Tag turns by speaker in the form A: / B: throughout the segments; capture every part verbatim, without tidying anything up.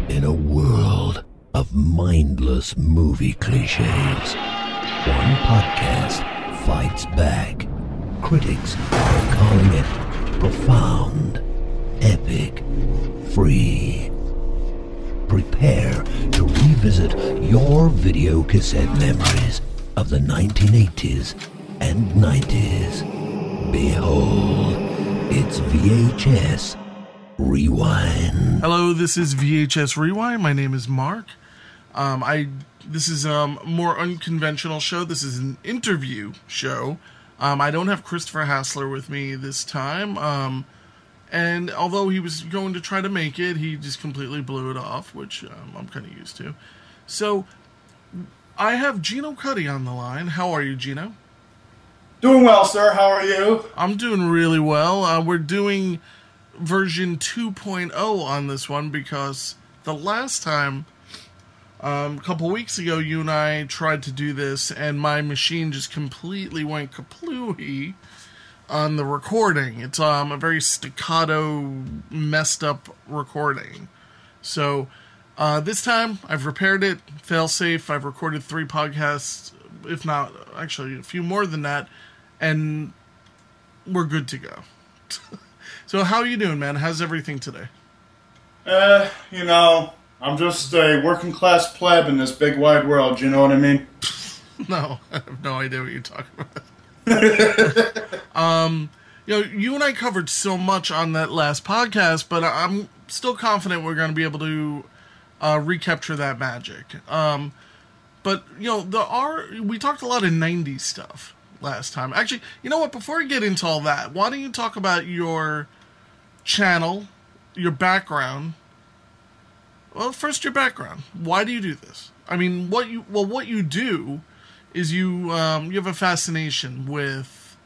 A: In a world of mindless movie cliches, one podcast fights back. Critics are calling it profound, epic, free. Prepare to revisit your video cassette memories of the nineteen eighties and nineties. Behold, it's V H S Rewind.
B: Hello, this is V H S Rewind. My name is Mark. Um, I this is um, a more unconventional show. This is an interview show. Um, I don't have Christopher Hassler with me this time. Um, and although he was going to try to make it, he just completely blew it off, which um, I'm kind of used to. So, I have Gino Cuddy on the line. How are you, Gino?
C: Doing well, sir. How are you?
B: I'm doing really well. Uh, we're doing version two point oh on this one because the last time, um, a couple weeks ago, you and I tried to do this, and my machine just completely went kaplooey on the recording. It's um, a very staccato, messed up recording. So uh, this time, I've repaired it, fail-safe. I've recorded three podcasts, if not, actually, a few more than that, and we're good to go. So how are you doing, man? How's everything today?
C: Uh, you know, I'm just a working class pleb in this big wide world, you know what I mean?
B: No, I have no idea what you're talking about. um, you know, you and I covered so much on that last podcast, but I'm still confident we're going to be able to uh, recapture that magic. Um, but, you know, the R, we talked a lot of nineties stuff last time. Actually, you know what? Before we get into all that, why don't you talk about your channel, your background? Well, first your background. Why do you do this? I mean, what you well, what you do is you um, you have a fascination with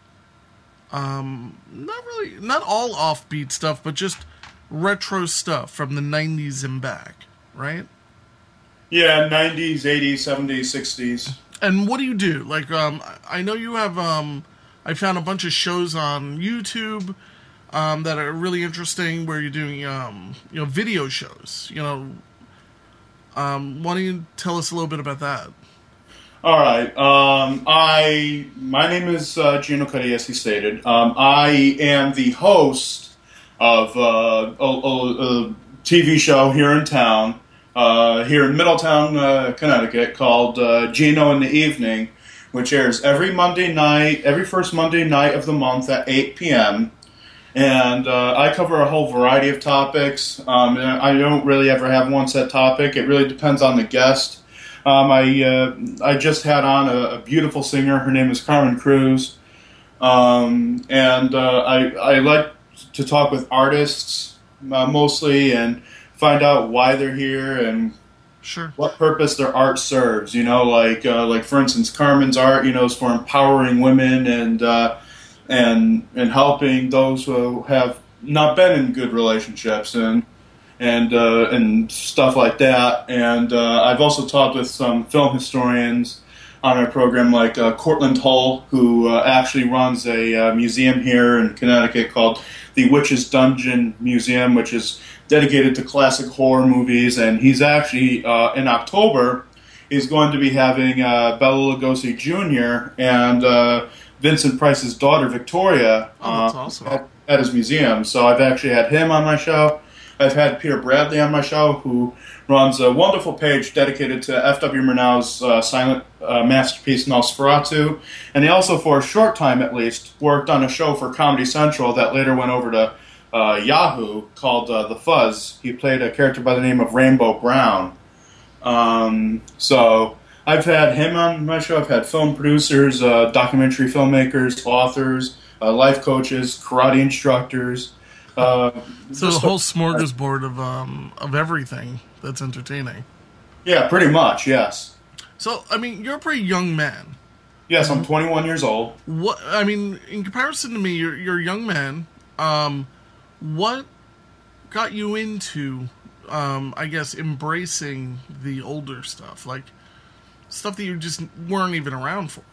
B: um, not really not all offbeat stuff, but just retro stuff from the nineties and back, right?
C: Yeah, nineties, eighties, seventies, sixties.
B: And what do you do? Like, um, I know you have, um, I found a bunch of shows on YouTube, um, that are really interesting where you're doing, um, you know, video shows, you know. Um, why don't you tell us a little bit about that?
C: All right. Um, I, my name is uh, Gino Cuddy, as he stated. Um, I am the host of uh, a, a, a T V show here in town. Uh, here in Middletown, uh, Connecticut, called uh, Gino in the Evening, which airs every Monday night, every first Monday night of the month at eight p.m. And uh, I cover a whole variety of topics. Um, I don't really ever have one set topic. It really depends on the guest. Um, I uh, I just had on a, a beautiful singer. Her name is Carmen Cruz. Um, and uh, I, I like to talk with artists uh, mostly and find out why they're here and
B: sure.
C: what purpose their art serves. You know, like uh, like for instance, Carmen's art, you know, is for empowering women and uh, and and helping those who have not been in good relationships and and uh, and stuff like that. And uh, I've also talked with some film historians on our program, like uh, Cortland Hull, who uh, actually runs a uh, museum here in Connecticut called the Witch's Dungeon Museum, which is dedicated to classic horror movies, and he's actually, uh, in October, is going to be having uh, Bela Lugosi Junior and uh, Vincent Price's daughter, Victoria,
B: oh, that's
C: uh,
B: awesome.
C: at, at his museum. So I've actually had him on my show. I've had Peter Bradley on my show, who runs a wonderful page dedicated to F W Murnau's uh, silent uh, masterpiece Nosferatu. And he also, for a short time at least, worked on a show for Comedy Central that later went over to uh, Yahoo called uh, The Fuzz. He played a character by the name of Rainbow Brown. Um, so I've had him on my show. I've had film producers, uh, documentary filmmakers, authors, uh, life coaches, karate instructors. Uh,
B: so the whole smorgasbord of um of everything that's entertaining.
C: Yeah, pretty much, yes.
B: So, I mean, you're a pretty young man.
C: Yes, I'm twenty-one years old.
B: What I mean, in comparison to me, you're you're a young man. Um, what got you into, um, I guess, embracing the older stuff, like stuff that you just weren't even around for?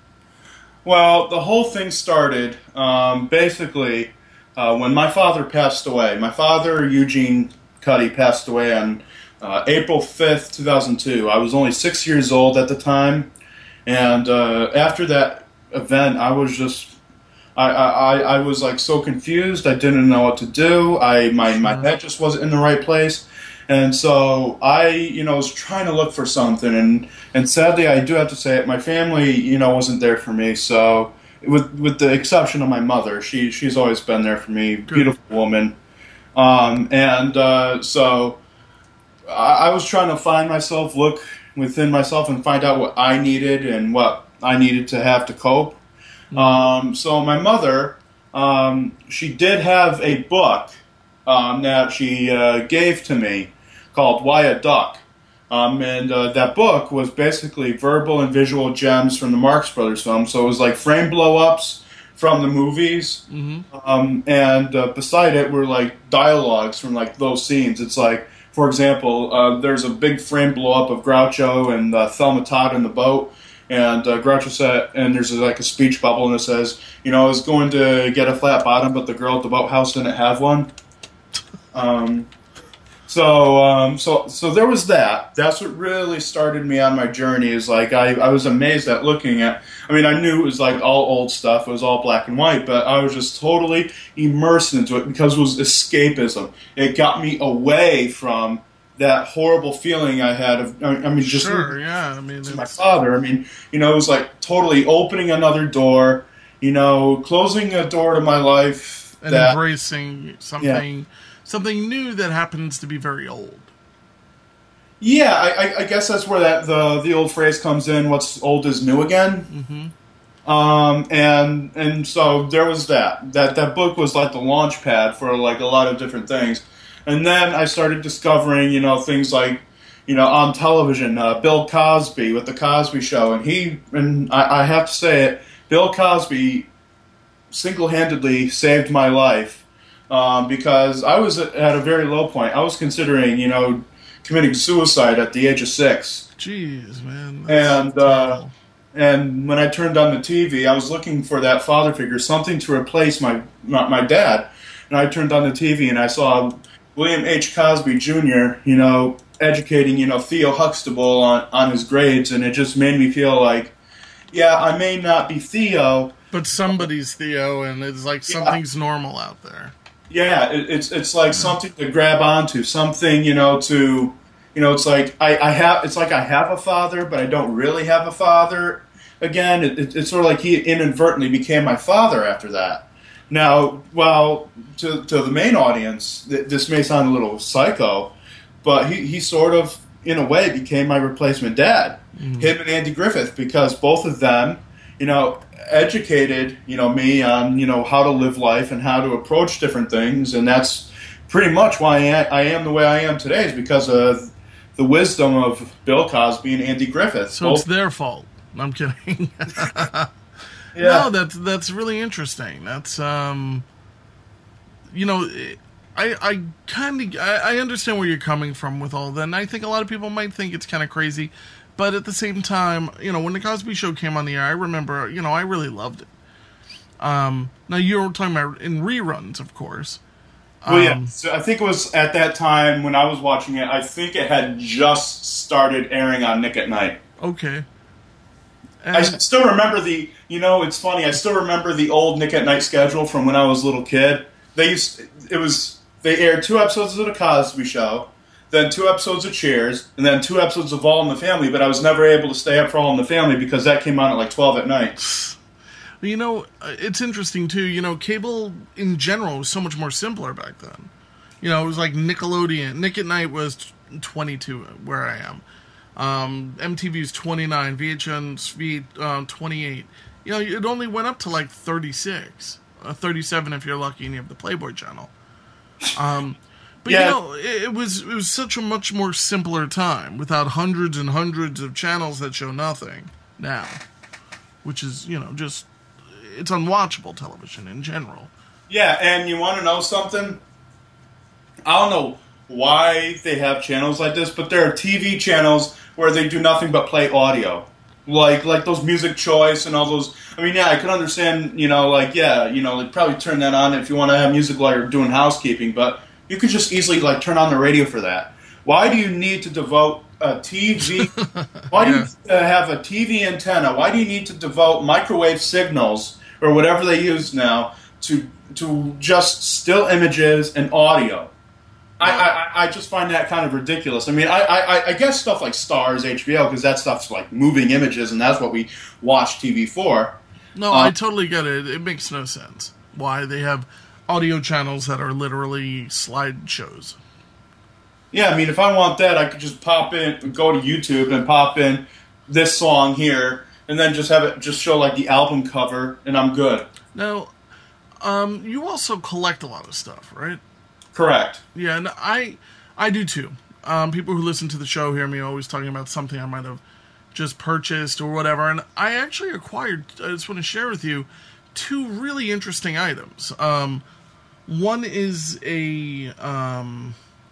C: Well, the whole thing started um, basically uh, when my father passed away. My father, Eugene Cuddy, passed away on uh, April fifth, two thousand two. I was only six years old at the time, and uh, after that event, I was just, I, I, I was like so confused. I didn't know what to do. I my, my head just wasn't in the right place. And so I, you know, was trying to look for something, and, and sadly, I do have to say it, my family, you know, wasn't there for me. So, with with the exception of my mother, she she's always been there for me. Good. Beautiful woman. Um, and uh, so I, I was trying to find myself, look within myself, and find out what I needed and what I needed to have to cope. Mm-hmm. Um, so my mother, um, she did have a book um, that she uh, gave to me, called Why a Duck. Um, and uh, that book was basically verbal and visual gems from the Marx Brothers film. So it was like frame blow-ups from the movies. Mm-hmm. Um, and uh, beside it were like dialogues from like those scenes. It's like, for example, uh, there's a big frame blow-up of Groucho and uh, Thelma Todd in the boat. And uh, Groucho said, and there's like a speech bubble, and it says, you know, I was going to get a flat bottom, but the girl at the boathouse didn't have one. Um... So, um, so, so there was that. That's what really started me on my journey. Is like I, I was amazed at looking at. I mean, I knew it was like all old stuff. It was all black and white, but I was just totally immersed into it because it was escapism. It got me away from that horrible feeling I had of. I mean, just
B: sure, yeah. I mean,
C: my father. I mean, you know, it was like totally opening another door. You know, closing a door to my life
B: and
C: that,
B: embracing something. Yeah. Something new that happens to be very old.
C: Yeah, I, I guess that's where that the the old phrase comes in. What's old is new again. Mm-hmm. Um, and and so there was that. That that book was like the launch pad for like a lot of different things. And then I started discovering, you know, things like, you know, on television, uh, Bill Cosby with the Cosby Show, and he and I, I have to say it, Bill Cosby single-handedly saved my life. Um, because I was at a very low point. I was considering, you know, committing suicide at the age of six.
B: Jeez, man.
C: And uh, and when I turned on the T V, I was looking for that father figure, something to replace my, my my dad. And I turned on the T V and I saw William H. Cosby Junior, you know, educating, you know, Theo Huxtable on, on his grades, and it just made me feel like, yeah, I may not be Theo,
B: but somebody's Theo, and it's like something's yeah. normal out there.
C: Yeah, it, it's it's like something to grab onto, something, you know, to, you know, it's like I, I have, it's like I have a father, but I don't really have a father. Again, it, it, it's sort of like he inadvertently became my father after that. Now, well, to to the main audience, th- this may sound a little psycho, but he, he sort of, in a way, became my replacement dad, mm. him and Andy Griffith, because both of them, you know, educated, you know, me on, you know, how to live life and how to approach different things, and that's pretty much why I am the way I am today, is because of the wisdom of Bill Cosby and Andy Griffith.
B: So Both. It's their fault. I'm kidding.
C: yeah.
B: No, that's that's really interesting. That's um, you know, I I kind of I, I understand where you're coming from with all that, and I think a lot of people might think it's kind of crazy. But at the same time, you know, when the Cosby Show came on the air, I remember, you know, I really loved it. Um, now, you were talking about in reruns, of course. Um,
C: well, yeah. So I think it was at that time when I was watching it, I think it had just started airing on Nick at Night.
B: Okay.
C: And I still remember the, you know, it's funny, I still remember the old Nick at Night schedule from when I was a little kid. They used, it was, they aired two episodes of the Cosby Show, then two episodes of Cheers, and then two episodes of All in the Family, but I was never able to stay up for All in the Family because that came on at like twelve at night.
B: Well, you know, it's interesting, too. You know, cable in general was so much more simpler back then. You know, it was like Nickelodeon. Nick at Night was twenty-two, where I am. Um, M T V's twenty-nine, V H N's V, um, twenty-eight. You know, it only went up to like thirty-six. Uh, thirty-seven if you're lucky and you have the Playboy channel. Um... But, yeah. you know, it, it was it was such a much more simpler time without hundreds and hundreds of channels that show nothing now, which is, you know, just, it's unwatchable television in general.
C: Yeah, and you want to know something? I don't know why they have channels like this, but there are T V channels where they do nothing but play audio. Like like those Music Choice and all those. I mean, yeah, I could understand, you know, like, yeah, you know, they'd probably turn that on if you want to have music while you're doing housekeeping, but you could just easily, like, turn on the radio for that. Why do you need to devote a T V? Why do
B: Yeah.
C: you need to have a T V antenna? Why do you need to devote microwave signals or whatever they use now to to just still images and audio? I, I, I just find that kind of ridiculous. I mean, I, I, I guess stuff like Stars, H B O, because that stuff's like moving images, and that's what we watch T V for.
B: No,
C: Uh,
B: I totally get it. It makes no sense why they have audio channels that are literally slideshows.
C: Yeah, I mean, if I want that, I could just pop in, go to YouTube and pop in this song here, and then just have it just show like the album cover, and I'm good.
B: Now, um, you also collect a lot of stuff, right?
C: Correct.
B: Yeah, and I, I do too. Um, people who listen to the show hear me always talking about something I might have just purchased or whatever, and I actually acquired, I just want to share with you, two really interesting items. Um, one is a, um,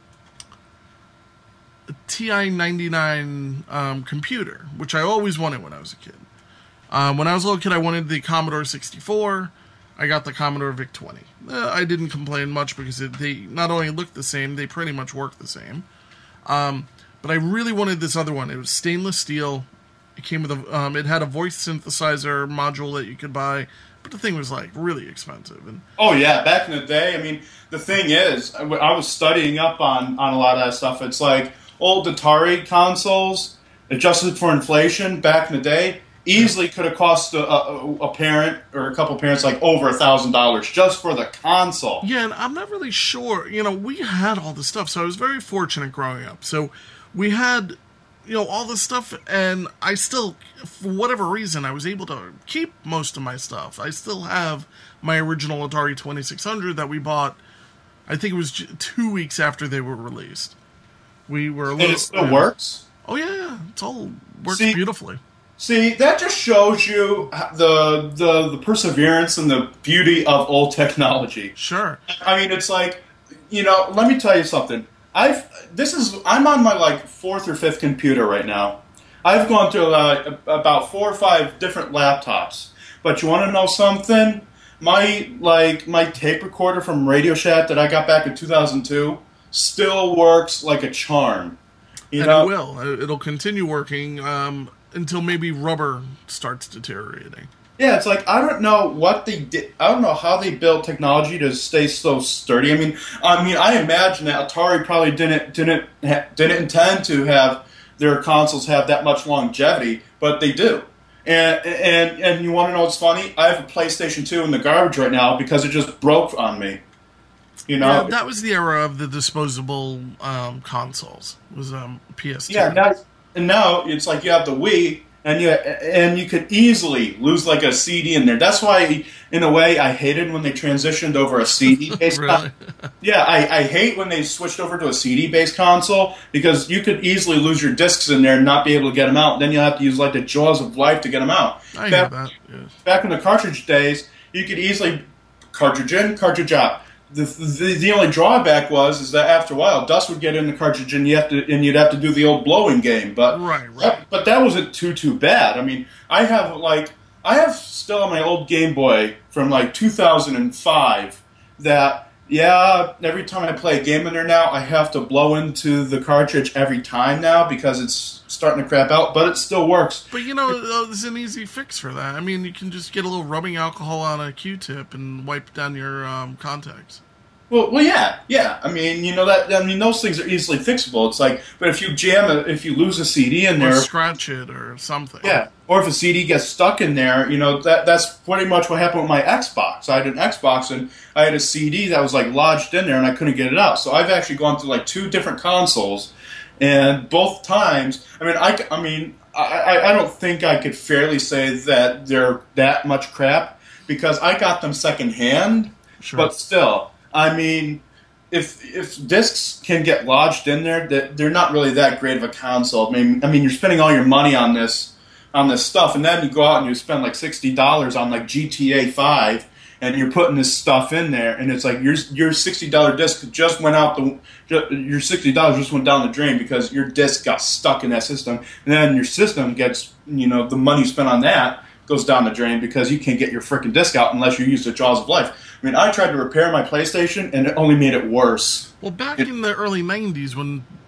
B: a T I ninety-nine um, computer, which I always wanted when I was a kid. Um, when I was a little kid, I wanted the Commodore sixty-four. I got the Commodore VIC twenty. Uh, I didn't complain much because it, they not only looked the same, they pretty much worked the same. Um, but I really wanted this other one. It was stainless steel. It came with a, um, it had a voice synthesizer module that you could buy, but the thing was like really expensive. And
C: Oh yeah, back in the day, I mean, the thing is, I w- I was studying up on, on a lot of that stuff. It's like old Atari consoles, adjusted for inflation back in the day, easily could have cost a, a, a parent or a couple parents like over a thousand dollars just for the console.
B: yeah, and I'm not really sure. You know, we had all the stuff, so I was very fortunate growing up. So we had, you know, all the stuff, and I still, for whatever reason, I was able to keep most of my stuff. I still have my original Atari twenty-six hundred that we bought, I think it was j- two weeks after they were released. We were a
C: And
B: little...
C: it still
B: uh,
C: works.
B: Oh, yeah, yeah. It's all works
C: See-
B: beautifully.
C: See, that just shows you the, the the perseverance and the beauty of old technology.
B: Sure.
C: I mean, it's like, you know, let me tell you something. I've this is I'm on my like fourth or fifth computer right now. I've gone through uh, about four or five different laptops. But you want to know something? My like my tape recorder from Radio Shack that I got back in two thousand two still works like a charm. You
B: And
C: know,
B: it will. Uh, It'll continue working um, until maybe rubber starts deteriorating.
C: yeah, it's like I don't know what they did. I don't know how they built technology to stay so sturdy. I mean, I mean, I imagine that Atari probably didn't didn't ha- didn't intend to have their consoles have that much longevity, but they do. And and and you want to know what's funny? I have a PlayStation two in the garbage right now because it just broke on me. You know?
B: Yeah, that was the era of the disposable um, consoles. It was um, P S two.
C: Yeah, now, and now it's like you have the Wii, and you and you could easily lose like a C D in there. That's why, in a way, I hated when they transitioned over a C D based.
B: Really?
C: Yeah, I, I hate when they switched over to a C D based console because you could easily lose your discs in there and not be able to get them out. Then you'll have to use like the jaws of life to get them out.
B: I
C: back,
B: know that. Yeah.
C: back in the cartridge days, you could easily cartridge in, cartridge out. The, the the only drawback was is that after a while, dust would get in the cartridge, and you have to and you'd have to do the old blowing game. But
B: Right, right.
C: but that wasn't too too bad. I mean, I have like I have still on my old Game Boy from like two thousand five. That yeah, every time I play a game in there now, I have to blow into the cartridge every time now because it's starting to crap out. But it still works.
B: But you know, uh, there's an easy fix for that. I mean, you can just get a little rubbing alcohol on a Q-tip and wipe down your um, contacts.
C: Well, well, yeah, yeah. I mean, you know that. I mean, those things are easily fixable. It's like, but if you jam it, if you lose a C D in
B: Or
C: there,
B: scratch it or something.
C: yeah, or if a C D gets stuck in there, you know that that's pretty much what happened with my Xbox. I had an Xbox and I had a C D that was like lodged in there and I couldn't get it out. So I've actually gone through like two different consoles, and both times, I mean, I, I mean, I, I, I don't think I could fairly say that they're that much crap because I got them secondhand,
B: Sure.
C: but still. I mean, if if discs can get lodged in there, that they're not really that great of a console. I mean, I mean, you're spending all your money on this on this stuff, and then you go out and you spend like sixty dollars on like G T A five, and you're putting this stuff in there, and it's like your your sixty dollar disc just went out the your sixty dollars just went down the drain because your disc got stuck in that system, and then your system gets, you know, the money you spent on that goes down the drain because you can't get your frickin' disc out unless you use the jaws of life. I mean, I tried to repair my PlayStation, and it only made it worse.
B: Well, back in the early nineties when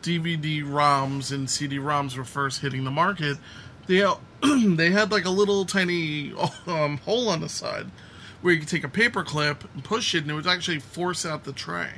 B: D V D ROMs and C D ROMs were first hitting the market, they they had like a little tiny um, hole on the side where you could take a paper clip and push it, and it would actually force out the tray.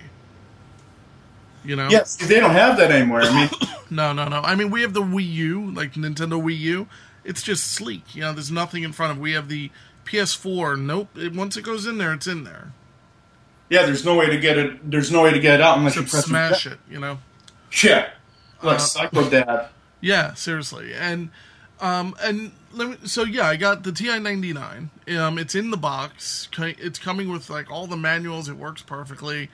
B: You know?
C: Yes, they don't have that anymore. I mean,
B: no, no, no. I mean, we have the Wii U, like Nintendo Wii U. It's just sleek. You know, there's nothing in front of it. We have the P S four. Nope. It, once it goes in there, it's in there.
C: Yeah, there's no way to get it. There's no way to get it out unless
B: Except
C: you press
B: smash it. You know.
C: Yeah, like
B: Uh,
C: Psycho Dad.
B: Yeah, seriously, and um, and let me, so yeah, I got the T I ninety-nine. Um, it's in the box. It's coming with like all the manuals. It works perfectly.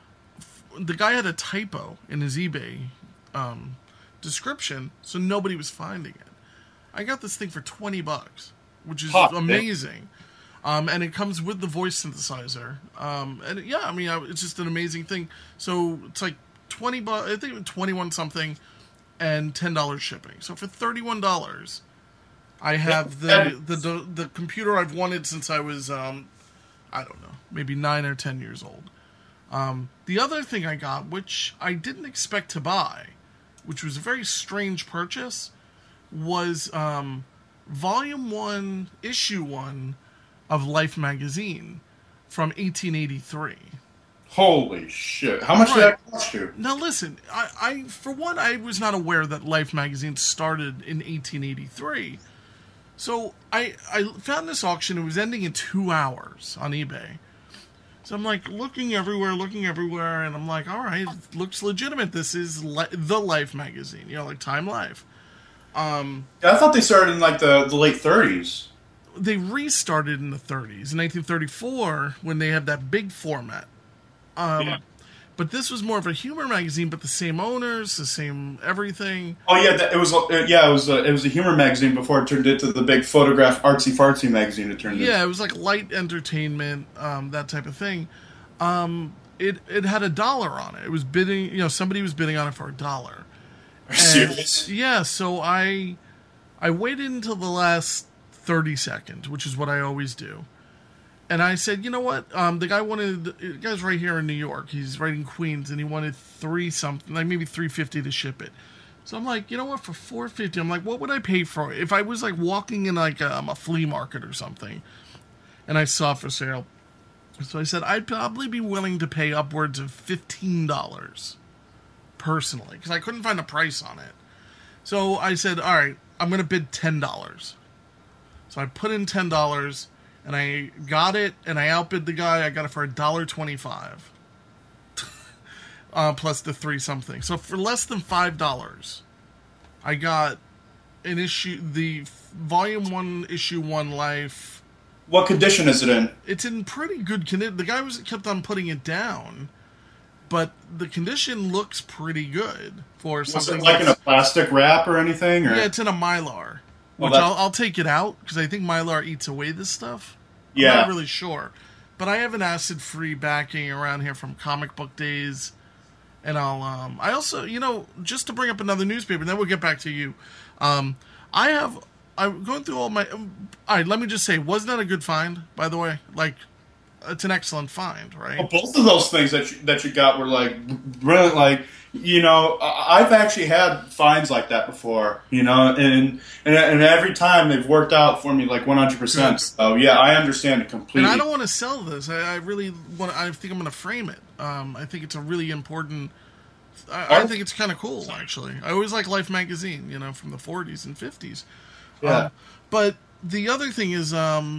B: The guy had a typo in his eBay um, description, so nobody was finding it. I got this thing for twenty bucks, which is
C: Hot,
B: amazing. Um, and it comes with the voice synthesizer. Um, and yeah, I mean, I, it's just an amazing thing. So it's like twenty bucks, I think twenty-one something, and ten dollars shipping. So for thirty-one dollars, I have the, the the the computer I've wanted since I was, um, I don't know, maybe nine or ten years old. Um, the other thing I got, which I didn't expect to buy, which was a very strange purchase, was um, Volume One, Issue One of Life magazine from eighteen eighty-three.
C: Holy shit! How much
B: Right.
C: did that cost you?
B: Now listen, I, I for one, I was not aware that Life magazine started in eighteen eighty-three. So I I found this auction. It was ending in two hours on eBay. So I'm like looking everywhere, looking everywhere, and I'm like, all right, it looks legitimate. This is li- the Life magazine, you know, like Time Life. Um,
C: Yeah, I thought they started in like the, the late thirties.
B: they restarted in the thirties, in nineteen thirty-four, when they had that big format. Um,
C: Yeah.
B: But this was more of a humor magazine, but the same owners, the same everything.
C: Oh yeah, that, it was. Uh, yeah, it was. A, it was a humor magazine before it turned into the big photograph artsy fartsy magazine. It turned.
B: Yeah,
C: into.
B: it was like light entertainment, um, that type of thing. Um, it it had a dollar on it. It was bidding. You know, somebody was bidding on it for a dollar.
C: Are you serious?
B: Yeah, so I I waited until the last thirty seconds, which is what I always do. And I said, you know what? Um, the guy wanted, the guy's right here in New York. He's right in Queens, and he wanted three something, like maybe three fifty to ship it. So I'm like, you know what? For four fifty, I'm like, what would I pay for it if I was like walking in like um, a flea market or something, and I saw it for sale? So I said I'd probably be willing to pay upwards of fifteen dollars personally, because I couldn't find a price on it. So I said, all right, I'm going to bid ten dollars. So I put in ten dollars. And I got it, and I outbid the guy. I got it for one dollar twenty-five. uh, plus the three something. So for less than five dollars, I got an issue, the Volume one, Issue one Life.
C: What condition is it in?
B: It's in pretty good condition. The guy was kept on putting it down, but the condition looks pretty good for
C: Was
B: something.
C: it like in a
B: that's-
C: plastic wrap or anything? Or?
B: Yeah, it's in a Mylar.
C: Well,
B: Which
C: that's-
B: I'll, I'll take it out, because I think Mylar eats away this stuff. I'm
C: Yeah.
B: not really sure. But I have an acid-free backing around here from Comic Book Days. And I'll, um, I also, you know, just to bring up another newspaper, and then we'll get back to you. Um, I have, I'm going through all my, um, all right, let me just say, wasn't that a good find, by the way? Like, it's an excellent find, right?
C: Well, both of those things that you, that you got were like brilliant. Like, you know, I- I've actually had finds like that before. You know, and and, and every time they've worked out for me like one hundred percent. So yeah, I understand it completely.
B: And I don't want to sell this. I, I really want. I think I'm going to frame it. Um, I think it's a really important. I, I think it's kind of cool, actually. I always like Life magazine, you know, from the forties and fifties.
C: Yeah.
B: Um, but the other thing is, um,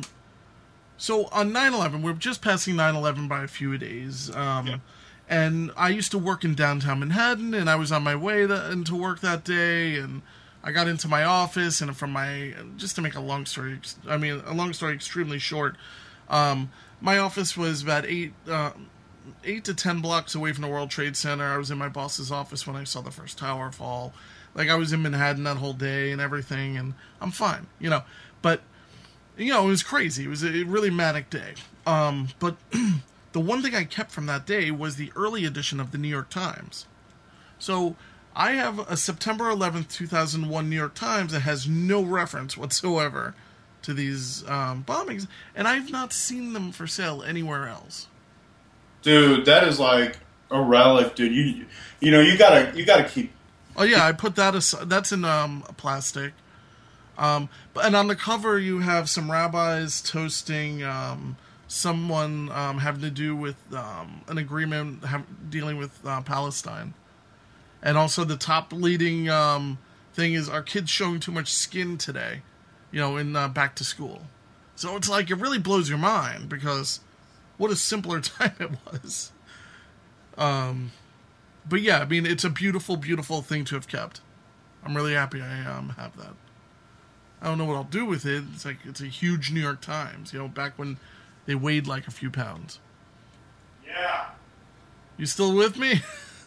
B: so on nine eleven, we're just passing nine eleven by a few days. Um,
C: Yeah.
B: And I used to work in downtown Manhattan, and I was on my way to, into work that day, and I got into my office, and from my, just to make a long story, I mean, a long story extremely short, um, my office was about eight, uh, eight to ten blocks away from the World Trade Center. I was in my boss's office when I saw the first tower fall. Like, I was in Manhattan that whole day and everything, and I'm fine, you know. But, you know, it was crazy. It was a really manic day. Um, but the one thing I kept from that day was the early edition of the New York Times. So I have a September eleventh, two thousand one New York Times that has no reference whatsoever to these um, bombings, and I've not seen them for sale anywhere else.
C: Dude, that is like a relic, dude. You you know you gotta you gotta keep
B: Oh yeah, I put that aside. That's in um, plastic. Um, but and on the cover you have some rabbis toasting um, someone um, having to do with um, an agreement have, dealing with uh, Palestine, and also the top leading um, thing is, are kids showing too much skin today? You know, in uh, back to school. So it's like it really blows your mind because what a simpler time it was. Um, but yeah, I mean, it's a beautiful, beautiful thing to have kept. I'm really happy I um, have that. I don't know what I'll do with it. It's like it's a huge New York Times, you know, back when they weighed like a few pounds.
C: Yeah.
B: You still with me?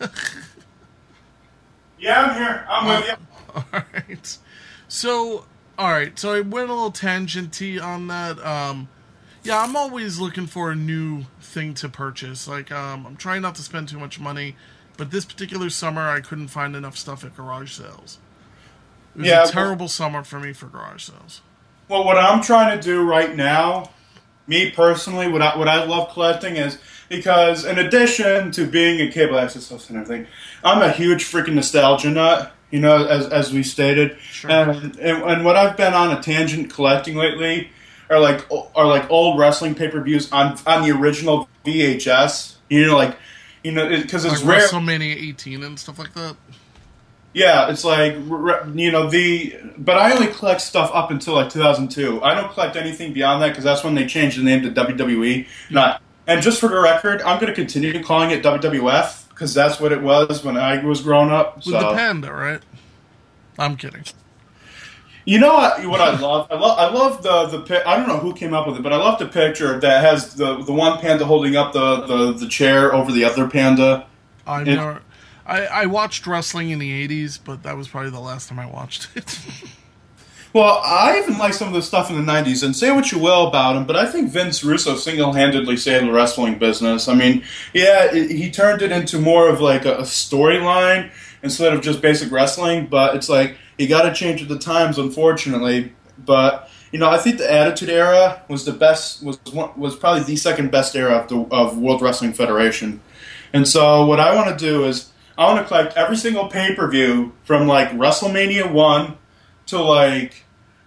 C: Yeah, I'm here. I'm with you.
B: All right. So, all right. So I went a little tangenty on that. Um, yeah, I'm always looking for a new thing to purchase. Like, um, I'm trying not to spend too much money, but this particular summer I couldn't find enough stuff at garage sales. It was
C: Yeah,
B: a terrible well, summer for me for garage sales.
C: Well, what I'm trying to do right now, me personally, what I, what I love collecting is, because in addition to being a cable access host and everything, I'm a huge freaking nostalgia nut, you know, as as we stated.
B: Sure.
C: And, and and what I've been on a tangent collecting lately are like are like old wrestling pay-per-views on on the original V H S. You know, like, you know, because it, it's
B: like
C: rare.
B: WrestleMania eighteen and stuff like that.
C: Yeah, it's like, you know, the, but I only collect stuff up until like two thousand two. I don't collect anything beyond that because that's when they changed the name to W W E. Not, and just for the record, I'm going to continue calling it W W F because that's what it was when I was growing up.
B: With
C: so.
B: the panda, right? I'm kidding.
C: You know what, what I love? I love I love the, the, I don't know who came up with it, but I love the picture that has the, the one panda holding up the, the, the chair over the other panda.
B: I never... I, I watched wrestling in the eighties, but that was probably the last time I watched it.
C: Well, I even like some of the stuff in the nineties, and say what you will about him, but I think Vince Russo single-handedly saved the wrestling business. I mean, yeah, it, he turned it into more of like a, a storyline instead of just basic wrestling, but it's like, you got to change with the times, unfortunately. But, you know, I think the Attitude Era was the best, was was probably the second best era of, the, of World Wrestling Federation. And so what I want to do is, I want to collect every single pay-per-view from, like, WrestleMania one to, like,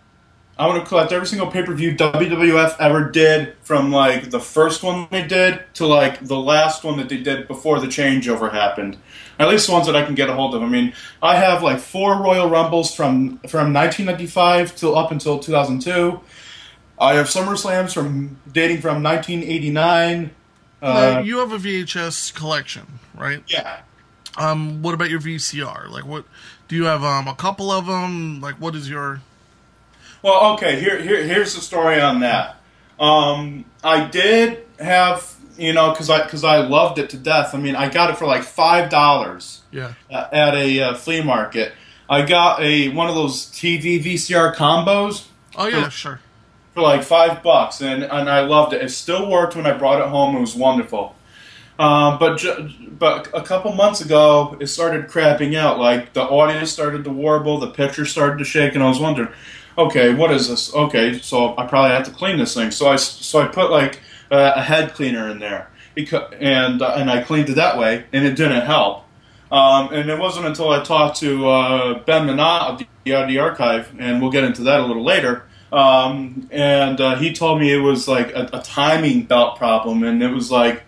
C: I want to collect every single pay-per-view W W F ever did from, like, the first one they did to, like, the last one that they did before the changeover happened. At least the ones that I can get a hold of. I mean, I have, like, four Royal Rumbles from, from nineteen ninety-five till up until two thousand two. I have SummerSlams from dating from nineteen eighty-nine.
B: Uh,
C: Uh,
B: you have a V H S collection, right?
C: yeah.
B: Um, what about your V C R? Like, what do you have? Um, a couple of them. Like, what is your?
C: Well, okay. Here, here, here's the story on that. Um, I did have, you know, because I because I loved it to death. I mean, I got it for like five dollars.
B: Yeah.
C: At a uh, flea market. I got a one of those T V V C R combos.
B: Oh yeah,
C: for,
B: sure.
C: For like five bucks, and and I loved it. It still worked when I brought it home. It was wonderful. Um, but ju- but a couple months ago, it started crapping out. Like, the audio started to warble, the picture started to shake, and I was wondering, okay, what is this? Okay, so I probably have to clean this thing. So I, so I put, like, uh, a head cleaner in there, because, and uh, and I cleaned it that way, and it didn't help. Um, and it wasn't until I talked to uh, Ben Minot of the, uh, the Archive, and we'll get into that a little later, um, and uh, he told me it was, like, a, a timing belt problem, and it was like,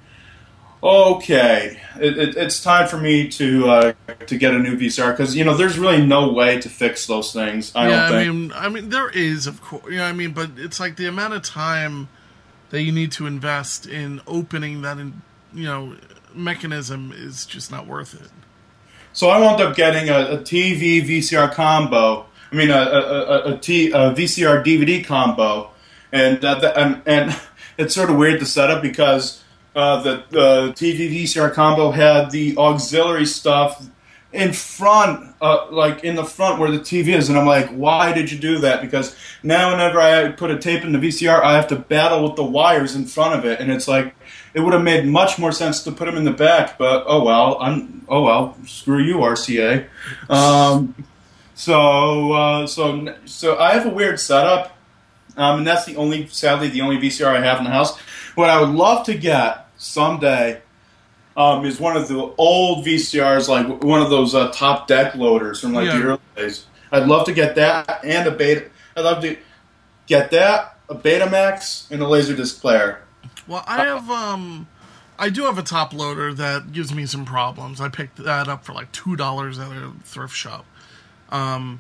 C: okay, it, it, it's time for me to uh, to get a new V C R because, you know, there's really no way to fix those things. I
B: yeah,
C: don't think.
B: I mean, I mean, there is, of course. You know, I mean, but it's like the amount of time that you need to invest in opening that, in, you know, mechanism is just not worth it.
C: So I wound up getting a, a T V V C R combo. I mean, a a, a, a, T, a V C R D V D combo, and uh, the, and and it's sort of weird to set up because. Uh, the the T V V C R combo had the auxiliary stuff in front, uh, like in the front where the T V is, and I'm like, why did you do that? Because now whenever I put a tape in the V C R, I have to battle with the wires in front of it, and it's like, it would have made much more sense to put them in the back, but oh well, I'm oh well, screw you, R C A. Um, so uh, so so I have a weird setup, um, and that's the only, sadly, the only V C R I have in the house. What I would love to get someday um, is one of the old V C Rs, like one of those uh, top deck loaders from like
B: Yeah.
C: the early days. I'd love to get that and a beta. I'd love to get that, a Betamax, and a Laserdisc player.
B: Well, I have um, I do have a top loader that gives me some problems. I picked that up for like two dollars at a thrift shop, um,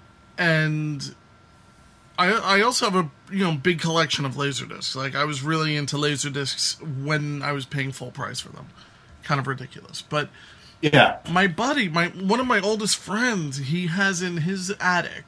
B: and I I also have a you know big collection of Laserdiscs. Like I was really into Laserdiscs when I was paying full price for them. Kind of ridiculous, but
C: Yeah.
B: my buddy, my one of my oldest friends, he has in his attic,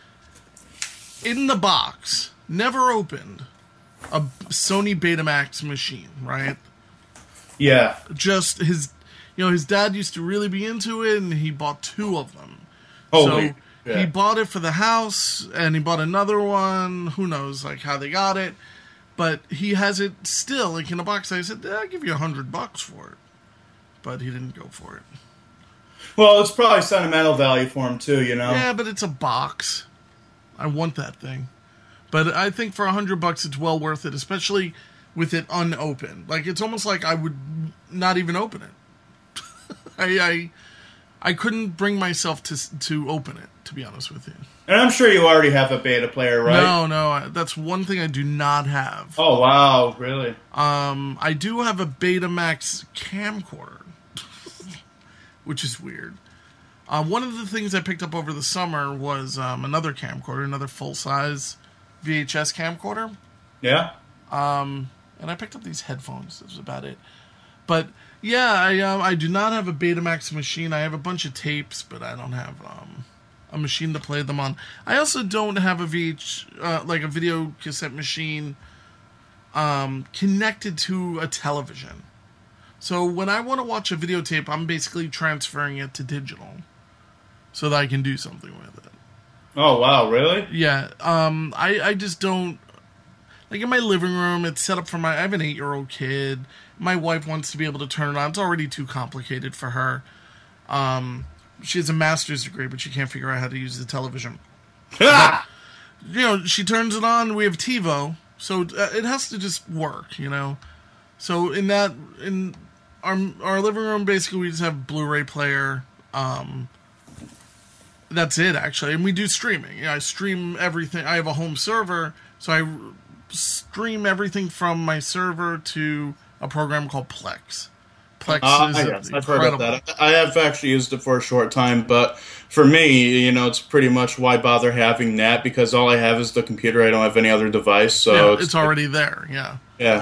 B: in the box, never opened, a Sony Betamax machine, right?
C: Yeah.
B: Just his, you know, his dad used to really be into it, and he bought two of them.
C: Holy.
B: so
C: yeah.
B: he bought it for the house, and he bought another one. Who knows, like how they got it, but he has it still, like in a box. I said, I'll give you a hundred bucks for it, but he didn't go for it.
C: Well, it's probably sentimental value for him too, you know.
B: Yeah, but it's a box. I want that thing. But I think for a hundred bucks, it's well worth it, especially with it unopened. Like it's almost like I would not even open it. I, I I couldn't bring myself to to open it, to be honest with you.
C: And I'm sure you already have a beta player, right?
B: No, no, I, that's one thing I do not have.
C: Oh wow, really?
B: Um, I do have a Betamax camcorder, which is weird. Uh, one of the things I picked up over the summer was um, another camcorder, another full-size V H S camcorder.
C: Yeah.
B: Um, and I picked up these headphones. That was about it. But, yeah, I um, I do not have a Betamax machine. I have a bunch of tapes, but I don't have um, a machine to play them on. I also don't have a V H, uh, like a video cassette machine um, connected to a television. So when I want to watch a videotape, I'm basically transferring it to digital so that I can do something with it.
C: Oh wow, really?
B: Yeah, um, I, I just don't... Like, in my living room, it's set up for my... I have an eight-year-old kid. My wife wants to be able to turn it on. It's already too complicated for her. Um, she has a master's degree, but she can't figure out how to use the television. But, you know, she turns it on. We have TiVo, so it has to just work, you know? So in that... in our, our living room, basically, we just have a Blu-ray player. Um... That's it, actually. And we do streaming. Yeah, I stream everything. I have a home server, so I stream everything from my server to a program called Plex. Plex
C: Uh,
B: is
C: yes, I've
B: incredible.
C: heard of that. I have actually used it for a short time, but for me, you know, it's pretty much why bother having that, because all I have is the computer. I don't have any other device, so
B: Yeah,
C: it's,
B: it's already there, yeah.
C: yeah.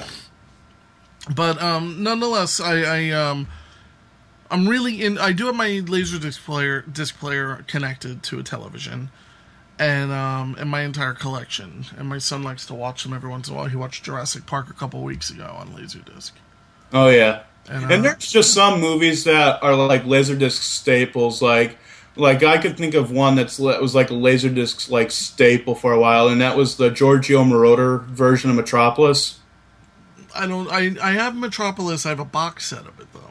B: But um, nonetheless, I, I um, I'm really in. I do have my Laserdisc player, disc player connected to a television, and um, and my entire collection. And my son likes to watch them every once in a while. He watched Jurassic Park a couple weeks ago on Laserdisc.
C: Oh yeah.
B: And,
C: And
B: uh,
C: there's just some movies that are like Laserdisc staples. Like, like I could think of one that's le- was like a Laserdisc like staple for a while, and that was the Giorgio Moroder version of Metropolis.
B: I don't. I I have Metropolis. I have a box set of it though.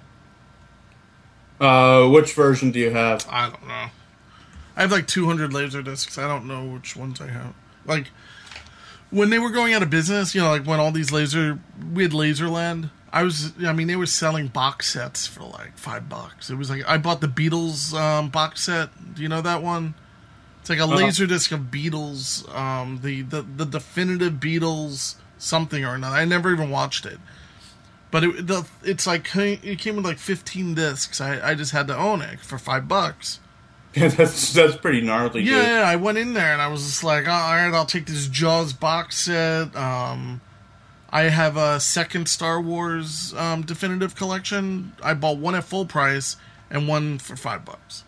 C: Uh, which version do you have?
B: I don't know. I have like two hundred laser discs. I don't know which ones I have. Like, when they were going out of business, you know, like when all these laser... We had Laserland. I was... I mean, they were selling box sets for like five bucks. It was like... I bought the Beatles um, box set. Do you know that one? It's like a
C: Uh-huh.
B: laser disc of Beatles. Um, the, the, the definitive Beatles something or another. I never even watched it. But it, the, it's like it came with like fifteen discs. I, I just had to own it for five bucks.
C: Yeah, that's that's pretty gnarly.
B: Yeah,
C: dude.
B: yeah, I went in there and I was just like, oh, all right, I'll take this Jaws box set. Um, I have a second Star Wars um, definitive collection. I bought one at full price and one for five bucks.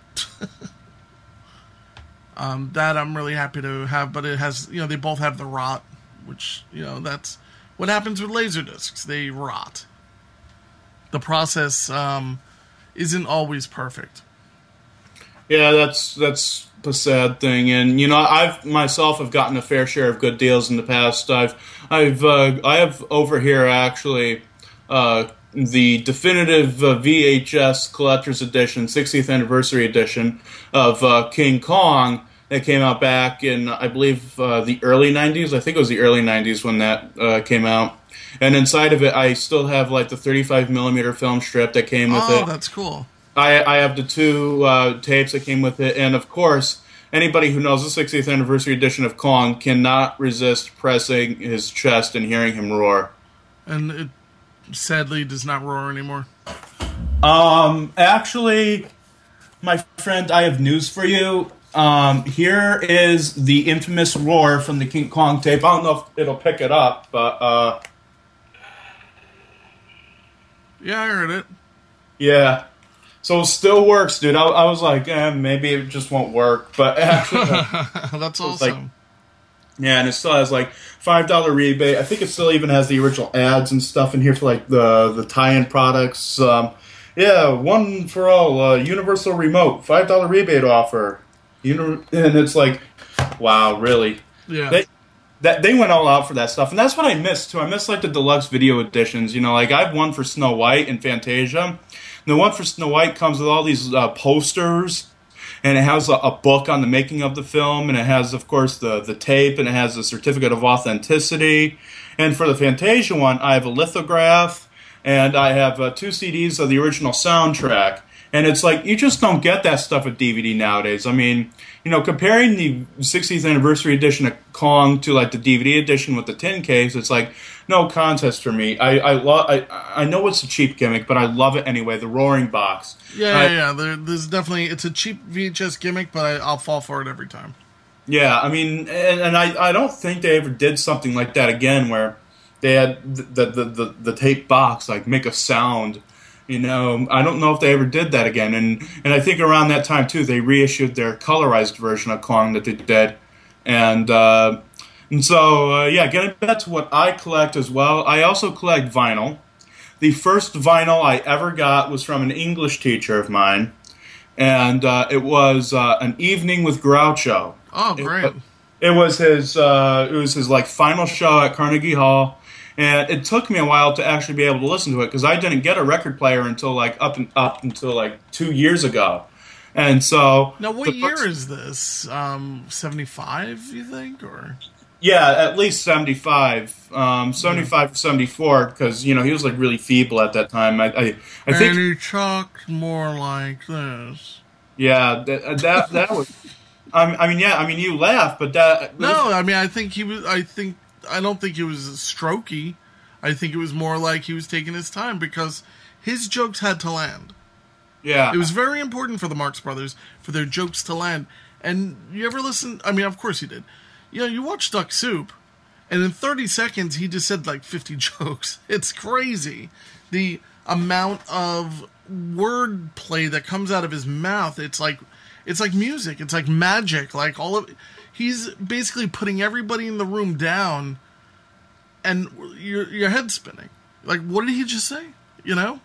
B: um, that I'm really happy to have, but it has, you know, they both have the rot, which, you know, that's what happens with laser discs. They rot. The process um, isn't always perfect.
C: Yeah, that's that's the sad thing, and you know, I've myself have gotten a fair share of good deals in the past. I've I've uh, I have over here actually uh, the definitive uh, V H S collector's edition, sixtieth anniversary edition of uh, King Kong that came out back in, I believe, uh, the early nineties. I think it was the early nineties when that uh, came out. And inside of it, I still have like the thirty-five millimeter film strip that came with
B: oh,
C: it.
B: Oh, that's cool.
C: I, I have the two uh, tapes that came with it, and of course, anybody who knows the sixtieth anniversary edition of Kong cannot resist pressing his chest and hearing him roar.
B: And it sadly does not roar anymore.
C: Um, actually, my friend, I have news for you. Um, here is the infamous roar from the King Kong tape. I don't know if it'll pick it up, but uh,
B: yeah, I heard it.
C: Yeah. So it still works, dude. I, I was like, eh, maybe it just won't work, but actually,
B: that's awesome.
C: Like, yeah, and it still has like five dollar rebate. I think it still even has the original ads and stuff in here for like the the tie-in products. Um, yeah, one for all, uh, universal remote, five dollar rebate offer. Uni- and it's like, wow, really?
B: Yeah.
C: They, that they went all out for that stuff, and that's what I missed too. I missed like the deluxe video editions. You know, like I have one for Snow White and Fantasia. The one for Snow White comes with all these uh, posters, and it has a, a book on the making of the film, and it has, of course, the, the tape, and it has a certificate of authenticity. And for the Fantasia one, I have a lithograph, and I have uh, two C Ds of the original soundtrack. And it's like, you just don't get that stuff with D V D nowadays. I mean, you know, comparing the sixtieth anniversary edition of Kong to like the D V D edition with the tin case, it's like no contest for me. I I, lo- I I know it's a cheap gimmick, but I love it anyway. The Roaring Box.
B: Yeah,
C: I,
B: yeah, yeah. There, there's definitely, it's a cheap V H S gimmick, but I, I'll fall for it every time.
C: Yeah, I mean, and, and I, I don't think they ever did something like that again, where they had the the the, the tape box like make a sound. You know, I don't know if they ever did that again. And and I think around that time, too, they reissued their colorized version of Kong that they did. And, uh, and so, uh, yeah, getting back to what I collect as well, I also collect vinyl. The first vinyl I ever got was from an English teacher of mine. And uh, it was uh, An Evening with Groucho.
B: Oh, great.
C: It, it was his, uh, it was his like, final show at Carnegie Hall. And it took me a while to actually be able to listen to it because I didn't get a record player until like up and up until like two years ago, and so
B: now what year
C: first,
B: is this? Um, seventy-five, you think, or
C: yeah, at least seventy-five, um, seventy-five or seventy-four, because you know he was like really feeble at that time. I, I, I think
B: and he talked more like this.
C: Yeah, that that, that was. I mean, yeah, I mean, you laugh, but that
B: no, I mean, I think he was. I think. I don't think it was strokey. I think it was more like he was taking his time because his jokes had to land.
C: Yeah.
B: It was very important for the Marx Brothers for their jokes to land. And you ever listen? I mean, of course you did. You know, you watch Duck Soup, and in thirty seconds he just said like fifty jokes. It's crazy. The amount of word play that comes out of his mouth, it's like it's like music. It's like magic. Like all of he's basically putting everybody in the room down, and your your head's spinning. Like, what did he just say? You know?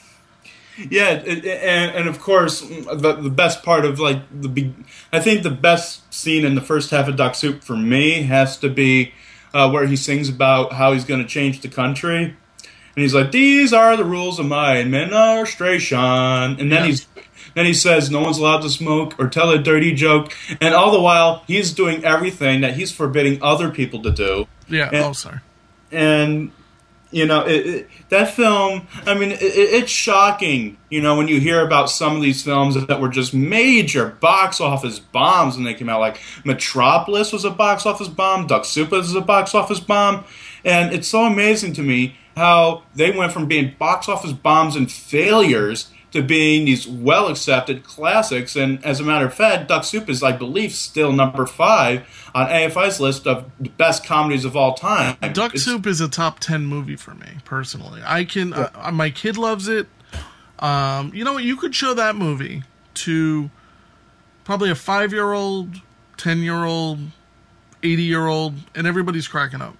C: Yeah, it, and, and of course, the, the best part of like the be- I think the best scene in the first half of Duck Soup for me has to be uh, where he sings about how he's going to change the country, and he's like, "These are the rules of my administration," and then yeah. he's. Then he says, no one's allowed to smoke or tell a dirty joke. And all the while, he's doing everything that he's forbidding other people to do.
B: Yeah,
C: and,
B: oh, sorry.
C: And, you know, it, it, that film, I mean, it, it's shocking, you know, when you hear about some of these films that were just major box office bombs when they came out. Like, Metropolis was a box office bomb. Duck Soup was a box office bomb. And it's so amazing to me how they went from being box office bombs and failures to being these well-accepted classics. And as a matter of fact, Duck Soup is, I believe, still number five on A F I's list of the best comedies of all time.
B: Duck
C: it's,
B: Soup is a top ten movie for me, personally. I can, yeah. uh, my kid loves it. Um, you know what? You could show that movie to probably a five-year-old, ten-year-old, eighty-year-old, and everybody's cracking up.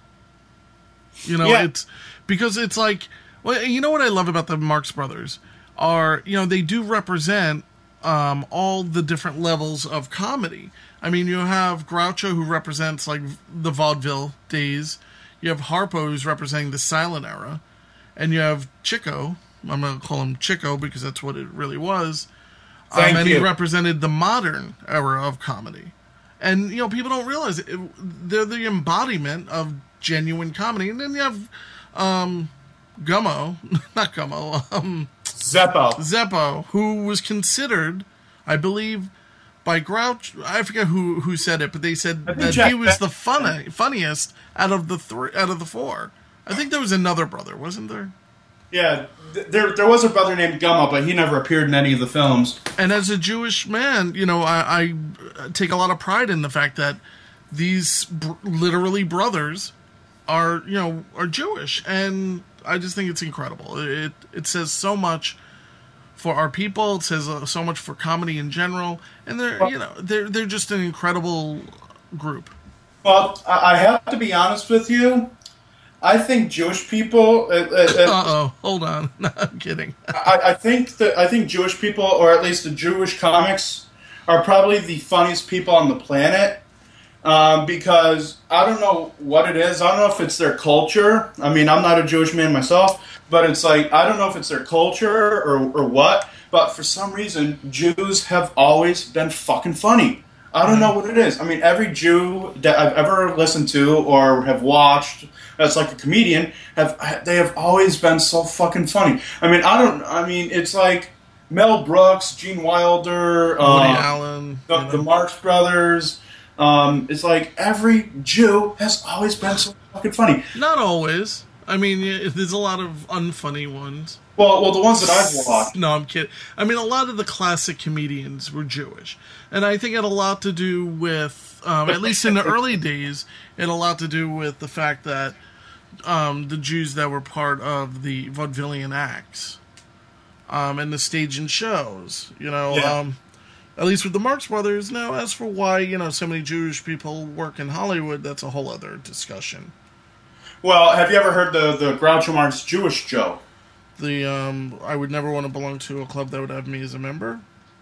B: You know, yeah. it's because it's like, well, you know what I love about the Marx Brothers? Are, you know, they do represent um, all the different levels of comedy. I mean, you have Groucho, who represents, like, the vaudeville days. You have Harpo, who's representing the silent era. And you have Chico. I'm going to call him Chico because that's what it really was. Um,
C: Thank
B: and
C: you.
B: he represented the modern era of comedy. And, you know, people don't realize it. They're the embodiment of genuine comedy. And then you have um, Gummo, not Gummo, um,
C: Zeppo.
B: Zeppo, who was considered, I believe, by Grouch, I forget who, who said it, but they said that
C: Jack
B: he was
C: Beck-
B: the funny, funniest out of the three, out of the four. I think there was another brother, wasn't there?
C: Yeah, th- there there was a brother named Gummo, but he never appeared in any of the films.
B: And as a Jewish man, you know, I, I take a lot of pride in the fact that these br- literally brothers are, you know, are Jewish, and I just think it's incredible. It it says so much for our people. It says uh, so much for comedy in general, and they're you know they're they're just an incredible group.
C: Well, I I have to be honest with you. I think Jewish people. Uh, uh,
B: Uh oh, hold on, no, I'm kidding.
C: I, I think that I think Jewish people, or at least the Jewish comics, are probably the funniest people on the planet. Um, because I don't know what it is. I don't know if it's their culture. I mean, I'm not a Jewish man myself, but it's like I don't know if it's their culture or or what. But for some reason, Jews have always been fucking funny. I don't know what it is. I mean, every Jew that I've ever listened to or have watched that's like a comedian have they have always been so fucking funny. I mean, I don't. I mean, it's like Mel Brooks, Gene Wilder,
B: Woody
C: uh,
B: Allen,
C: the,
B: you know.
C: the Marx Brothers. Um, it's like every Jew has always been so fucking funny.
B: Not always. I mean, yeah, there's a lot of unfunny ones.
C: Well, well, the ones that I've watched.
B: No, I'm kidding. I mean, a lot of the classic comedians were Jewish. And I think it had a lot to do with, um, at least in the early days, it had a lot to do with the fact that um, the Jews that were part of the vaudevillian acts um, and the stage and shows, you know,
C: Yeah.
B: um, at least with the Marx Brothers. Now, as for why, you know, so many Jewish people work in Hollywood, that's a whole other discussion.
C: Well, have you ever heard the the Groucho Marx Jewish joke?
B: The, um, I would never want to belong to a club that would have me as a member.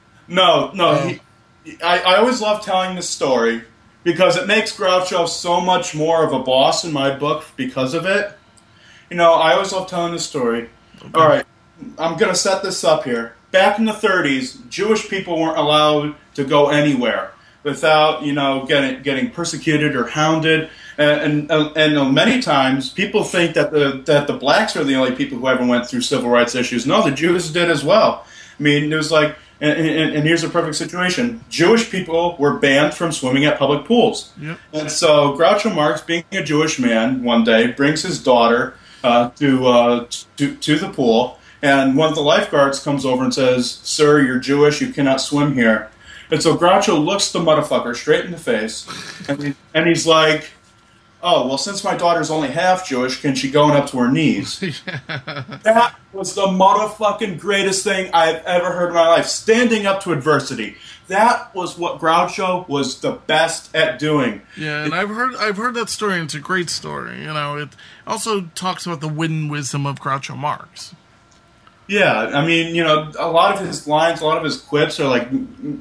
C: No, no.
B: Oh.
C: He, I, I always love telling this story because it makes Groucho so much more of a boss in my book because of it. You know, I always love telling this story. Okay. All right, I'm going to set this up here. Back in the thirties, Jewish people weren't allowed to go anywhere without, you know, getting getting persecuted or hounded. And, and and many times people think that the that the blacks are the only people who ever went through civil rights issues. No, the Jews did as well. I mean, it was like, and, and, and here's a perfect situation: Jewish people were banned from swimming at public pools.
B: Yep.
C: And so Groucho Marx, being a Jewish man, one day brings his daughter uh, to uh, to to the pool, and one of the lifeguards comes over and says, "Sir, you're Jewish. You cannot swim here." And so Groucho looks the motherfucker straight in the face, and he, and he's like, "Oh, well, since my daughter's only half Jewish, can she go on up to her knees?" Yeah. That was the motherfucking greatest thing I've ever heard in my life. Standing up to adversity. That was what Groucho was the best at doing.
B: Yeah, and it, I've heard I've heard that story, and it's a great story. You know, it also talks about the wit wisdom of Groucho Marx.
C: Yeah, I mean, you know, a lot of his lines, a lot of his quips are like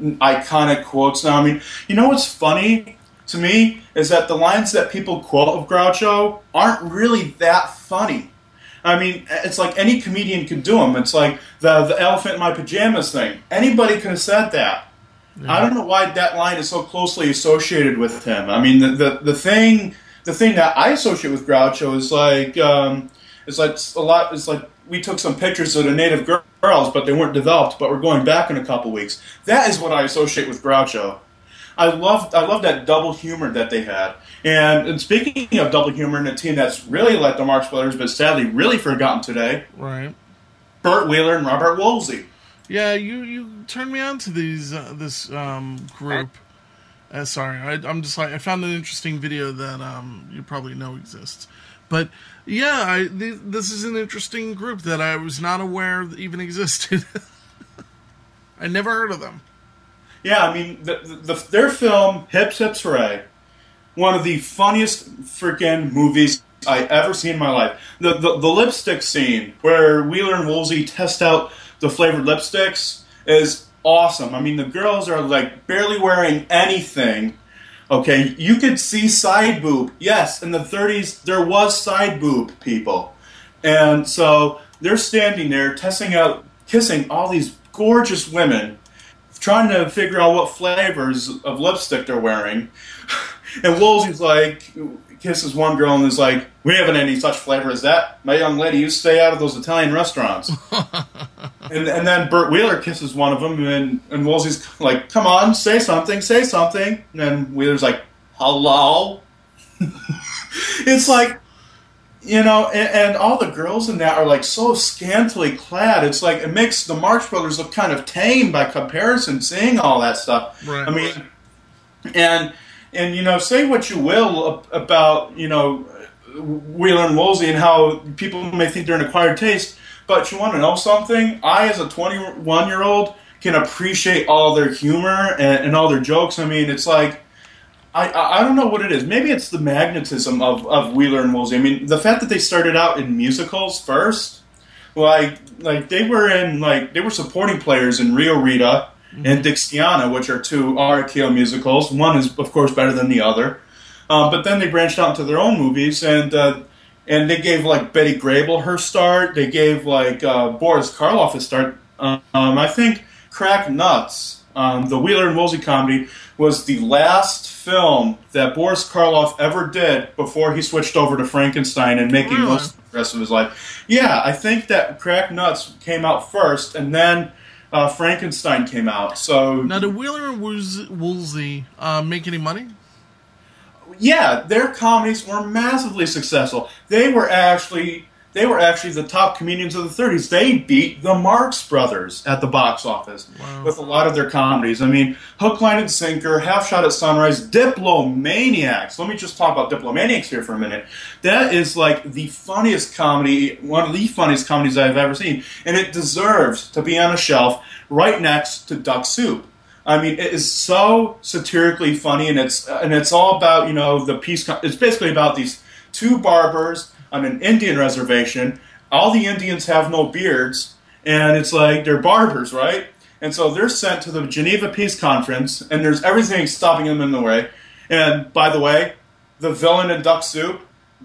C: iconic quotes now. I mean, you know what's funny to me is that the lines that people quote of Groucho aren't really that funny. I mean, it's like any comedian could do them. It's like the the elephant in my pajamas thing. Anybody could have said that. Yeah. I don't know why that line is so closely associated with him. I mean, the the, the thing the thing that I associate with Groucho is like um, it's like a lot. It's like we took some pictures of the native girls, but they weren't developed. But we're going back in a couple weeks. That is what I associate with Groucho. I love I love that double humor that they had. And, and speaking of double humor in a team that's really like the Marx Brothers, but sadly really forgotten today,
B: right?
C: Burt Wheeler and Robert Woolsey.
B: Yeah, you, you turned me on to these uh, this um, group. Uh, sorry, I, I'm just like I found an interesting video that um, you probably know exists. But yeah, I, th- this is an interesting group that I was not aware even existed. I never heard of them.
C: Yeah, I mean, the, the, their film, Hips Hips Hooray, one of the funniest freaking movies I ever seen in my life. The, the the lipstick scene where Wheeler and Woolsey test out the flavored lipsticks is awesome. I mean, the girls are like barely wearing anything. Okay, you could see side boob. Yes, in the thirties, there was side boob, people. And so they're standing there testing out, kissing all these gorgeous women, trying to figure out what flavors of lipstick they're wearing. And Woolsey's like, kisses one girl and is like, we haven't any such flavor as that. My young lady, you stay out of those Italian restaurants. and and then Burt Wheeler kisses one of them, and, and Woolsey's like, come on, say something, say something. And then Wheeler's like, hello? It's like, you know, and, and all the girls in that are like so scantily clad. It's like, it makes the Marx Brothers look kind of tame by comparison, seeing all that stuff.
B: Right.
C: I mean, and... And, you know, say what you will about, you know, Wheeler and Woolsey and how people may think they're an acquired taste, but you want to know something? I, as a twenty-one-year-old, can appreciate all their humor and, and all their jokes. I mean, it's like, I, I don't know what it is. Maybe it's the magnetism of, of Wheeler and Woolsey. I mean, the fact that they started out in musicals first, like, like they were in, like, they were supporting players in Rio Rita and Dixiana, which are two R K O musicals. One is, of course, better than the other. Um, but then they branched out into their own movies, and uh, and they gave, like, Betty Grable her start. They gave, like, uh, Boris Karloff his start. Um, I think Crack Nuts, um, the Wheeler and Woolsey comedy, was the last film that Boris Karloff ever did before he switched over to Frankenstein and making
B: Really?
C: most of the rest of his life. Yeah, I think that Crack Nuts came out first, and then Uh, Frankenstein came out. So
B: now, did Wheeler and Woolsey, Woolsey uh, make any money?
C: Yeah, their comedies were massively successful. They were actually they were actually the top comedians of the thirties. They beat the Marx Brothers at the box office
B: Wow.
C: with a lot of their comedies. I mean, Hook, Line, and Sinker, Half Shot at Sunrise, Diplomaniacs. Let me just talk about Diplomaniacs here for a minute. That is like the funniest comedy, one of the funniest comedies I've ever seen, and it deserves to be on a shelf right next to Duck Soup. I mean, it is so satirically funny, and it's and it's all about, you know, the peace. It's basically about these two barbers on an Indian reservation. All the Indians have no beards, and it's like they're barbers, right? And so they're sent to the Geneva Peace Conference, and there's everything stopping them in the way. And by the way, the villain in Duck Soup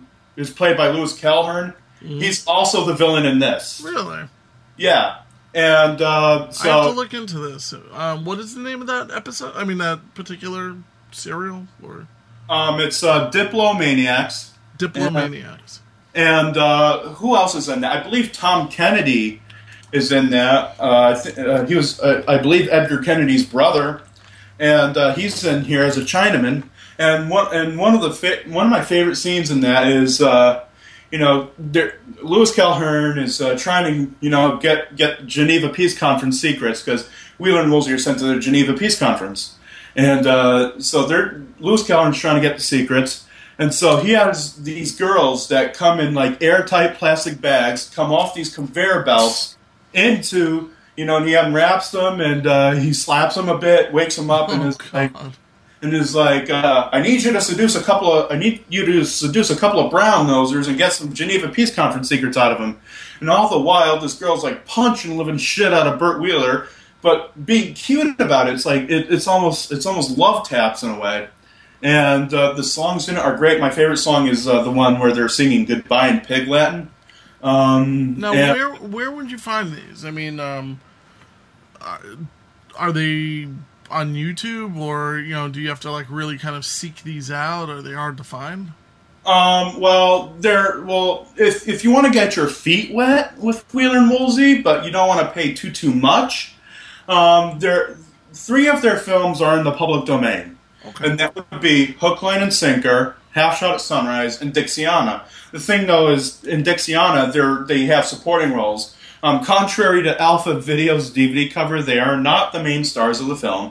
C: is played by Lewis Calhern. Mm-hmm. He's also the villain in this.
B: Really?
C: Yeah. And uh, so
B: I have to look into this. Um, what is the name of that episode? I mean, that particular serial? Or
C: um, it's uh, Diplomaniacs.
B: Diplomaniacs.
C: And, and uh, who else is in that? I believe Tom Kennedy is in that. Uh, I th- uh, he was, uh, I believe, Edgar Kennedy's brother, and uh, he's in here as a Chinaman. And one and one of the fa- one of my favorite scenes in that is, uh, you know, there, Lewis Calhern is uh, trying to, you know, get get Geneva Peace Conference secrets because Wheeler and Woolsey are sent to the Geneva Peace Conference, and uh, so they're Lewis Calhern's trying to get the secrets. And so he has these girls that come in like airtight plastic bags, come off these conveyor belts into, you know, and he unwraps them and uh, he slaps them a bit, wakes them up, and
B: Oh,
C: is like,
B: God.
C: and is like, uh, I need you to seduce a couple of, I need you to seduce a couple of brown nosers and get some Geneva Peace Conference secrets out of them. And all the while, this girl's like punching the living shit out of Burt Wheeler, but being cute about it. It's like it, it's almost it's almost love taps in a way. And uh, the songs in it are great. My favorite song is uh, the one where they're singing "Goodbye" in Pig Latin. Um,
B: Now,
C: and-
B: where where would you find these? I mean, um, are, are they on YouTube, or, you know, do you have to like really kind of seek these out? Are they hard to find?
C: Um, well, they're well. If if you want to get your feet wet with Wheeler and Woolsey, but you don't want to pay too too much, um, there three of their films are in the public domain,
B: Okay.
C: and that would be Hook, Line, and Sinker, Half Shot at Sunrise, and Dixiana. The thing though is, in Dixiana, they they have supporting roles. Um, contrary to Alpha Video's D V D cover, they are not the main stars of the film,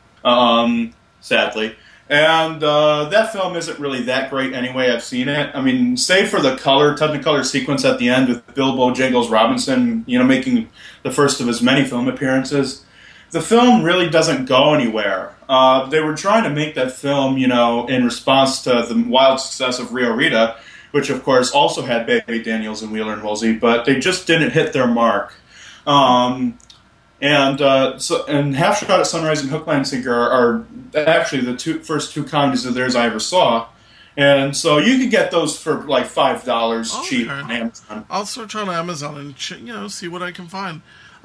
C: um, sadly. And uh, that film isn't really that great anyway. I've seen it. I mean, save for the color, Technicolor sequence at the end with Bilbo Jangles Robinson, you know, making the first of his many film appearances. The film really doesn't go anywhere. Uh, they were trying to make that film, you know, in response to the wild success of Rio Rita, which of course also had Baby Daniels and Wheeler and Woolsey, but they just didn't hit their mark. Um, And uh, so, and Half Shot at Sunrise and Hook, Line, and Sinker are, are actually the two first two comedies of theirs I ever saw, and so you could get those for like five dollars
B: Okay.
C: cheap on Amazon.
B: I'll search on Amazon and ch- you know see what I can find.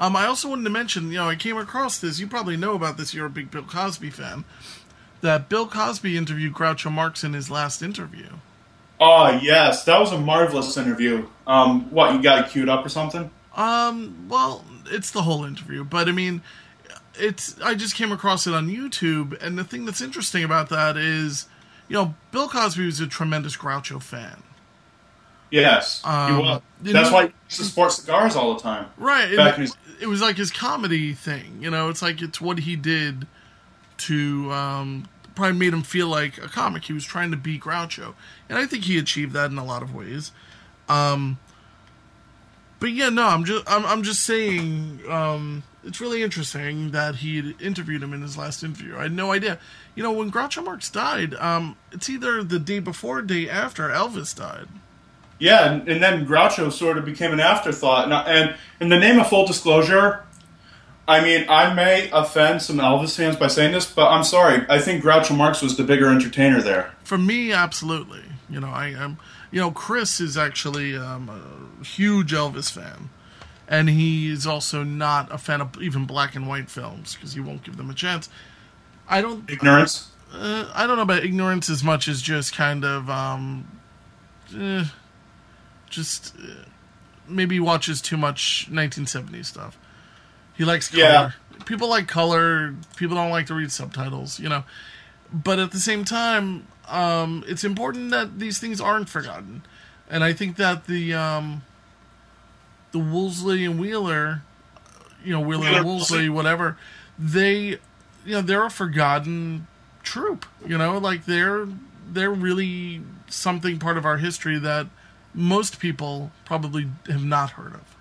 B: Um, I also wanted to mention, you know, I came across this. You probably know about this. You're a big Bill Cosby fan. That Bill Cosby interviewed Groucho Marx in his last interview.
C: Oh, yes. That was a marvelous interview. Um, what, you got it queued up or something?
B: Um, well, it's the whole interview. But, I mean, it's I just came across it on YouTube. And the thing that's interesting about that is, you know, Bill Cosby was a tremendous Groucho fan.
C: Yes,
B: um,
C: he was. That's why he used to sport cigars all the time.
B: Right.
C: Back
B: It,
C: in his-
B: it was like his comedy thing. You know, it's like it's what he did to um, probably made him feel like a comic. He was trying to be Groucho. And I think he achieved that in a lot of ways. Um, but yeah, no, I'm just I'm, I'm just saying um, it's really interesting that he had interviewed him in his last interview. I had no idea. You know, when Groucho Marx died, um, it's either the day before or day after Elvis died.
C: Yeah, and, and then Groucho sort of became an afterthought. And, and in the name of full disclosure, I mean, I may offend some Elvis fans by saying this, but I'm sorry. I think Groucho Marx was the bigger entertainer there.
B: For me, absolutely. You know, I am. You know, Chris is actually um, a huge Elvis fan, and he is also not a fan of even black and white films because he won't give them a chance. I don't.
C: Ignorance?
B: Uh, I don't know about ignorance as much as just kind of, um, eh, just uh, maybe he watches too much nineteen seventies stuff. He likes color.
C: Yeah.
B: People like color. People don't like to read subtitles, you know. But at the same time, um, it's important that these things aren't forgotten. And I think that the um, the Woolsey and Wheeler, you know, Wheeler and Woolsey, whatever, they, you know, they're a forgotten troupe. You know, like they're they're really something part of our history that most people probably have not heard of.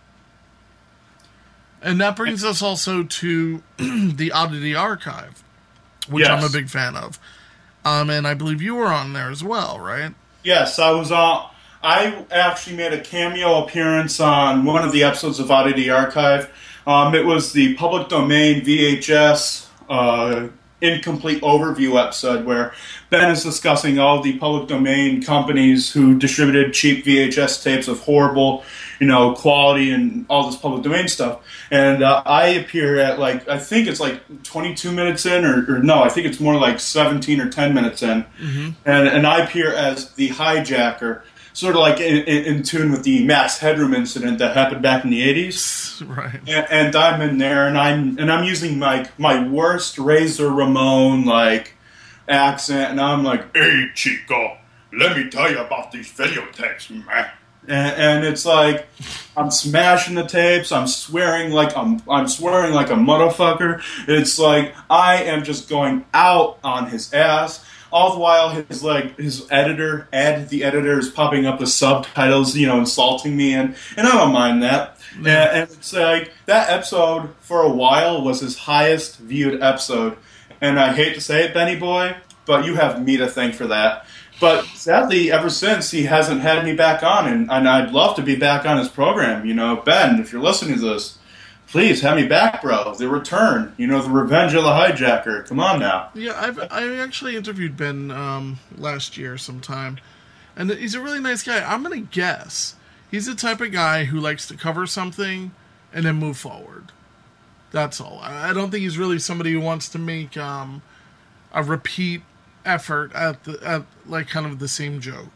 B: And that brings us also to the Oddity Archive, which
C: Yes.
B: I'm a big fan of. Um, and I believe you were on there as well, right?
C: Yes, I was on. I actually made a cameo appearance on one of the episodes of Oddity Archive. Um, it was the public domain V H S uh, incomplete overview episode where Ben is discussing all the public domain companies who distributed cheap V H S tapes of horrible, you know, quality and all this public domain stuff. And uh, I appear at like, I think it's like twenty-two minutes in, or, or no, I think it's more like seventeen or ten minutes in. Mm-hmm. And, and I appear as the hijacker, sort of like in, in, in tune with the Max Headroom incident that happened back in the eighties.
B: Right.
C: And, and I'm in there, and I'm and I'm using my my worst Razor Ramon like accent, and I'm like, "Hey, Chico, let me tell you about these videotapes, man." And, and it's like I'm smashing the tapes. I'm swearing like I'm I'm swearing like a motherfucker. It's like I am just going out on his ass. All the while, his like his editor, ad the editor is popping up with subtitles, you know, insulting me, and, and I don't mind that. And, and it's like that episode for a while was his highest viewed episode, and I hate to say it, Benny boy, but you have me to thank for that. But sadly, ever since, he hasn't had me back on, and, and I'd love to be back on his program. You know, Ben, if you're listening to this, please have me back, bro. The return, you know, the revenge of the hijacker. Come on now.
B: Yeah, I've I actually interviewed Ben um, last year sometime, and he's a really nice guy. I'm gonna guess he's the type of guy who likes to cover something and then move forward. That's all. I don't think he's really somebody who wants to make um, a repeat effort at the at like kind of the same joke.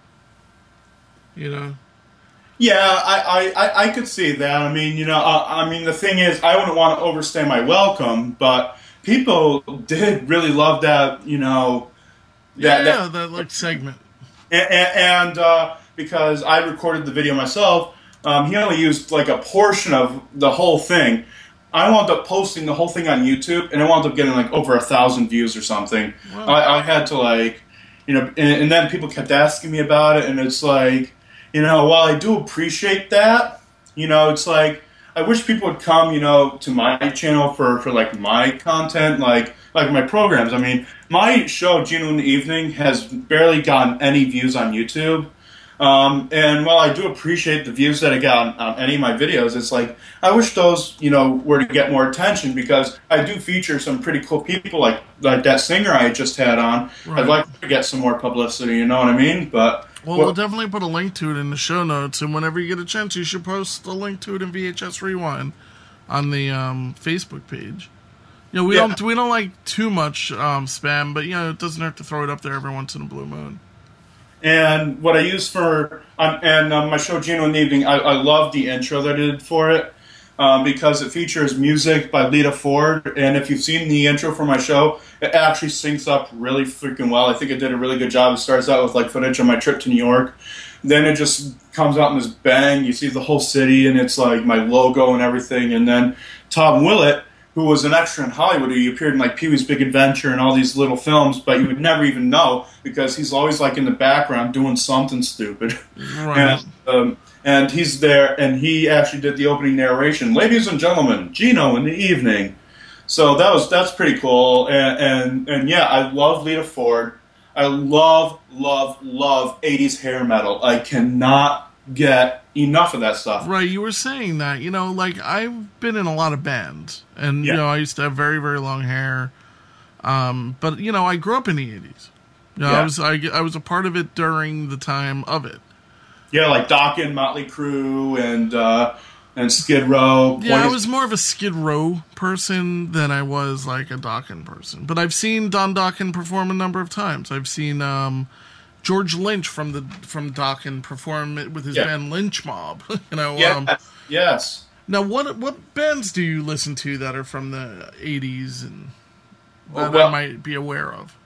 B: You know.
C: Yeah, I, I, I could see that. I mean, you know, uh, I mean, the thing is, I wouldn't want to overstay my welcome, but people did really love that, you know, that,
B: yeah,
C: that,
B: that like segment.
C: And, and uh, because I recorded the video myself, um, he only used like a portion of the whole thing. I wound up posting the whole thing on YouTube, and it wound up getting like over a thousand views or something.
B: Wow.
C: I, I had to like, you know, and, and then people kept asking me about it, and it's like, you know, while I do appreciate that, you know, it's like, I wish people would come, you know, to my channel for, for like, my content, like, like my programs. I mean, my show, Gino in the Evening, has barely gotten any views on YouTube. Um, and while I do appreciate the views that I got on, on any of my videos, it's like, I wish those, you know, were to get more attention, because I do feature some pretty cool people, like, like that singer I just had on.
B: Right.
C: I'd like to get some more publicity, you know what I mean? But...
B: Well, we'll definitely put a link to it in the show notes, and whenever you get a chance, you should post a link to it in V H S Rewind, on the um, Facebook page. You know, we
C: Yeah.
B: don't we don't like too much um, spam, but you know, it doesn't hurt to throw it up there every once in a blue moon.
C: And what I use for um, and um, my show Gino in the Evening, I, I love the intro that I did for it um, because it features music by Lita Ford. And if you've seen the intro for my show, it actually syncs up really freaking well. I think it did a really good job. It starts out with like footage of my trip to New York. Then it just comes out in this bang. You see the whole city, and it's like my logo and everything. And then Tom Willett, who was an extra in Hollywood, who appeared in like Pee-wee's Big Adventure and all these little films, but you would never even know because he's always like in the background doing something stupid.
B: Right.
C: And, um, and he's there, and he actually did the opening narration. Ladies and gentlemen, Gino in the Evening. So that was that's pretty cool. And and, and yeah, I love Lita Ford. I love, love, love eighties hair metal. I cannot get enough of that stuff.
B: Right, you were saying that. You know, like, I've been in a lot of bands. And,
C: Yeah.
B: you know, I used to have very, very long hair. Um, but, you know, I grew up in the eighties. You know,
C: Yeah.
B: I was I, I was a part of it during the time of it.
C: Yeah, like Dokken, Motley Crue, and uh, and Skid Row.
B: Yeah, I
C: Poison-
B: was more of a Skid Row person than I was, like, a Dokken person. But I've seen Don Dokken perform a number of times. I've seen um, George Lynch from the from Dokken perform it with his
C: Yeah.
B: band Lynch Mob. you know,
C: Yeah,
B: um,
C: yes.
B: now what what bands do you listen to that are from the eighties and that
C: Well-
B: I might be aware of?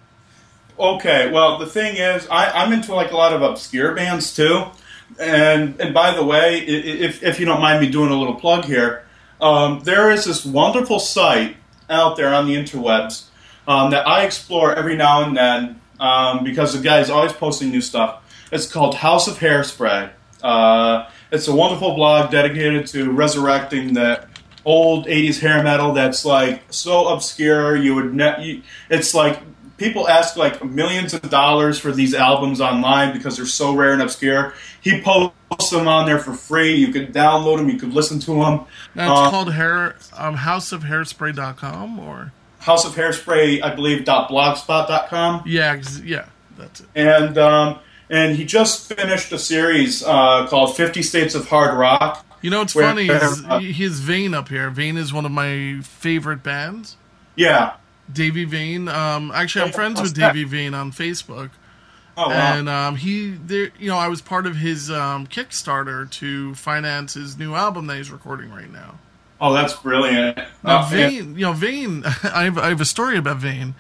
C: Okay, well, the thing is, I, I'm into like a lot of obscure bands too. And and by the way, i- i- if if you don't mind me doing a little plug here, um, there is this wonderful site out there on the interwebs um, that I explore every now and then um, because the guy's always posting new stuff. It's called House of Hairspray. Uh, it's a wonderful blog dedicated to resurrecting the old eighties hair metal that's like so obscure you would ne- you, it's like people ask like millions of dollars for these albums online because they're so rare and obscure. He posts them on there for free. You could download them. You could listen to them.
B: Now it's
C: Uh,
B: called hair um, house of hairspray dot com or
C: House of Hairspray, I believe, .blogspot dot com.
B: yeah, ex- yeah, that's it.
C: And um, and he just finished a series uh, called fifty States of Hard Rock.
B: You know what's
C: Where-
B: funny is
C: uh,
B: his Vane up here. Vane is one of my favorite bands.
C: Yeah.
B: Davey Vane. Um, actually, I'm
C: Oh,
B: friends
C: what's
B: with
C: that?
B: Davey Vane on Facebook,
C: Oh, wow.
B: and um, he, there, you know, I was part of his um, Kickstarter to finance his new album that he's recording right now.
C: Oh, that's brilliant.
B: Now,
C: Uh, and-
B: Vane, you know, Vane. I have, I have a story about Vane.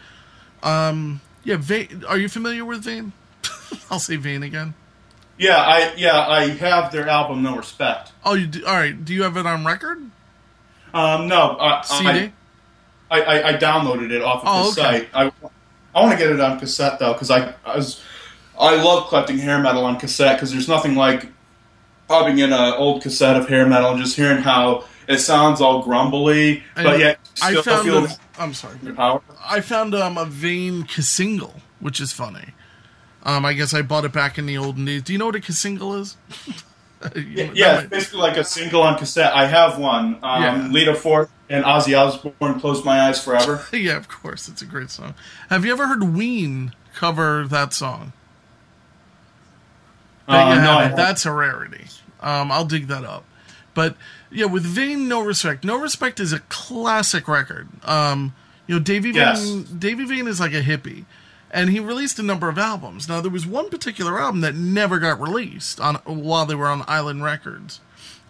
B: Um, yeah, Vane. Are you familiar with Vane? I'll say Vane again.
C: yeah, I yeah I have their album No Respect.
B: Oh, you do, all right. Do you have it on record?
C: Um, no, uh,
B: C D?
C: I, I, I, I downloaded it off of
B: Oh,
C: his
B: okay.
C: site. I, I want to get it on cassette though, because I, I was I love collecting hair metal on cassette because there's nothing like popping in an old cassette of hair metal and just hearing how it sounds all grumbly,
B: And
C: but yet
B: I
C: still
B: found.
C: feel
B: A, I'm sorry.
C: the power.
B: I found um, a Vane Kissingle, which is funny. Um, I guess I bought it back in the olden days. Do you know what a Kissingle is? You
C: Yeah,
B: know,
C: yeah,
B: that
C: it's
B: might-
C: basically like a single on cassette. I have one. Um,
B: Yeah.
C: Lita Ford and Ozzy Osbourne, Close My Eyes Forever.
B: yeah, of course. It's a great song. Have you ever heard Ween cover that song? There
C: Uh,
B: you
C: no,
B: have
C: I
B: it.
C: haven't.
B: That's a rarity. Um, I'll dig that up. But yeah, with Vane, No Respect. No Respect is a classic record. Um, you know, Davey
C: Yes.
B: Vane. Davey Vane is like a hippie, and he released a number of albums. Now there was one particular album that never got released on while they were on Island Records.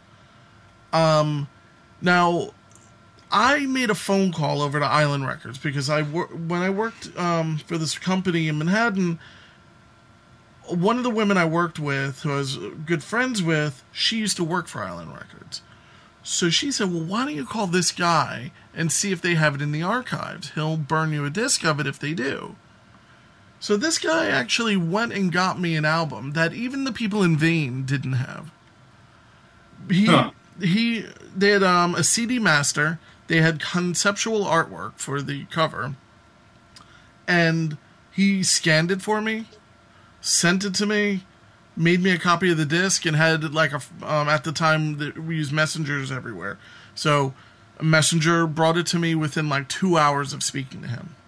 B: Um, now I made a phone call over to Island Records because I wor- when I worked um, for this company in Manhattan. One of the women I worked with, who I was good friends with, she used to work for Island Records. So she said, well, why don't you call this guy and see if they have it in the archives? He'll burn you a disc of it if they do. So this guy actually went and got me an album that even the people in Vane didn't have. He,
C: Huh.
B: he, they had um, a C D master. They had conceptual artwork for the cover. And he scanned it for me, sent it to me, made me a copy of the disc, and had like a um, at the time that we used messengers everywhere, so a messenger brought it to me within like two hours of speaking to him,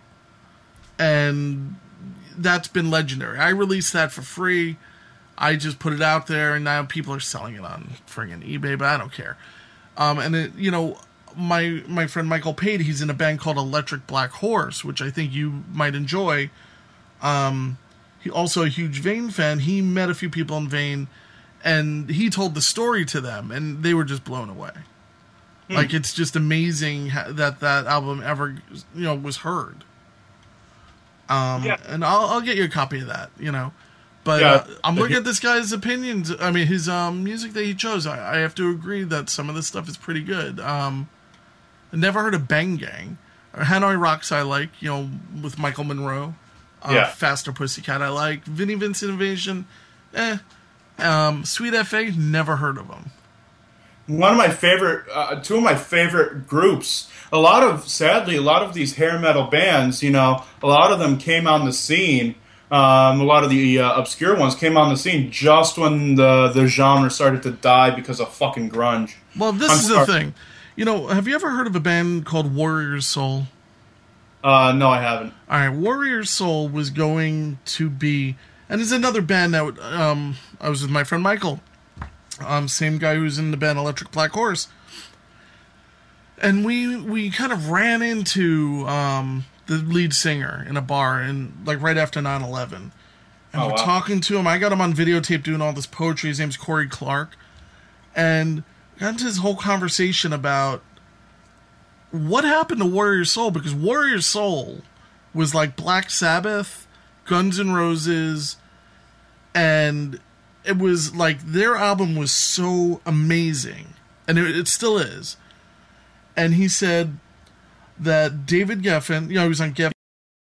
B: and that's been legendary. I released that for free. I just put it out there, and now people are selling it on friggin' eBay, but I don't care. Um, and it, you know, my my friend Michael Pate, he's in a band called Electric Black Horse, which I think you might enjoy. Um, he also a huge Vane fan. He met a few people in Vane, and he told the story to them, and they were just blown away. Hmm. Like, it's just amazing that that album ever, you know, was heard. Um, yeah. And I'll, I'll get you a copy of that, you know. But yeah. uh, I'm looking at this guy's opinions. I mean, his um, music that he chose. I, I have to agree that some of this stuff is pretty good. Um, I never heard of Bang Gang. Or Hanoi Rocks I like, you know, with Michael Monroe. Uh, yeah. Faster Pussycat I like. Vinnie Vincent Invasion, eh. Um, Sweet F A, never heard of them.
C: One of my favorite, uh, two of my favorite groups. A lot of, sadly, a lot of these hair metal bands, you know, a lot of them came on the scene. Um, a lot of the uh, obscure ones came on the scene just when the the genre started to die because of fucking grunge.
B: Well, this
C: I'm
B: is
C: sorry.
B: the thing. You know, have you ever heard of a band called Warrior's Soul?
C: Uh, no, I haven't.
B: All right, Warrior's Soul was going to be, and it's another band that um, I was with my friend Michael, um, same guy who's in the band Electric Black Horse, and we we kind of ran into um, the lead singer in a bar, and like right after nine eleven, and
C: oh,
B: we're
C: wow.
B: talking to him. I got him on videotape doing all this poetry. His name's Corey Clark, and got into this whole conversation about what happened to Warrior Soul, because Warrior Soul was like Black Sabbath, Guns N' Roses, and it was like their album was so amazing, and it, it still is. And he said that David Geffen, you know, he was on Geffen,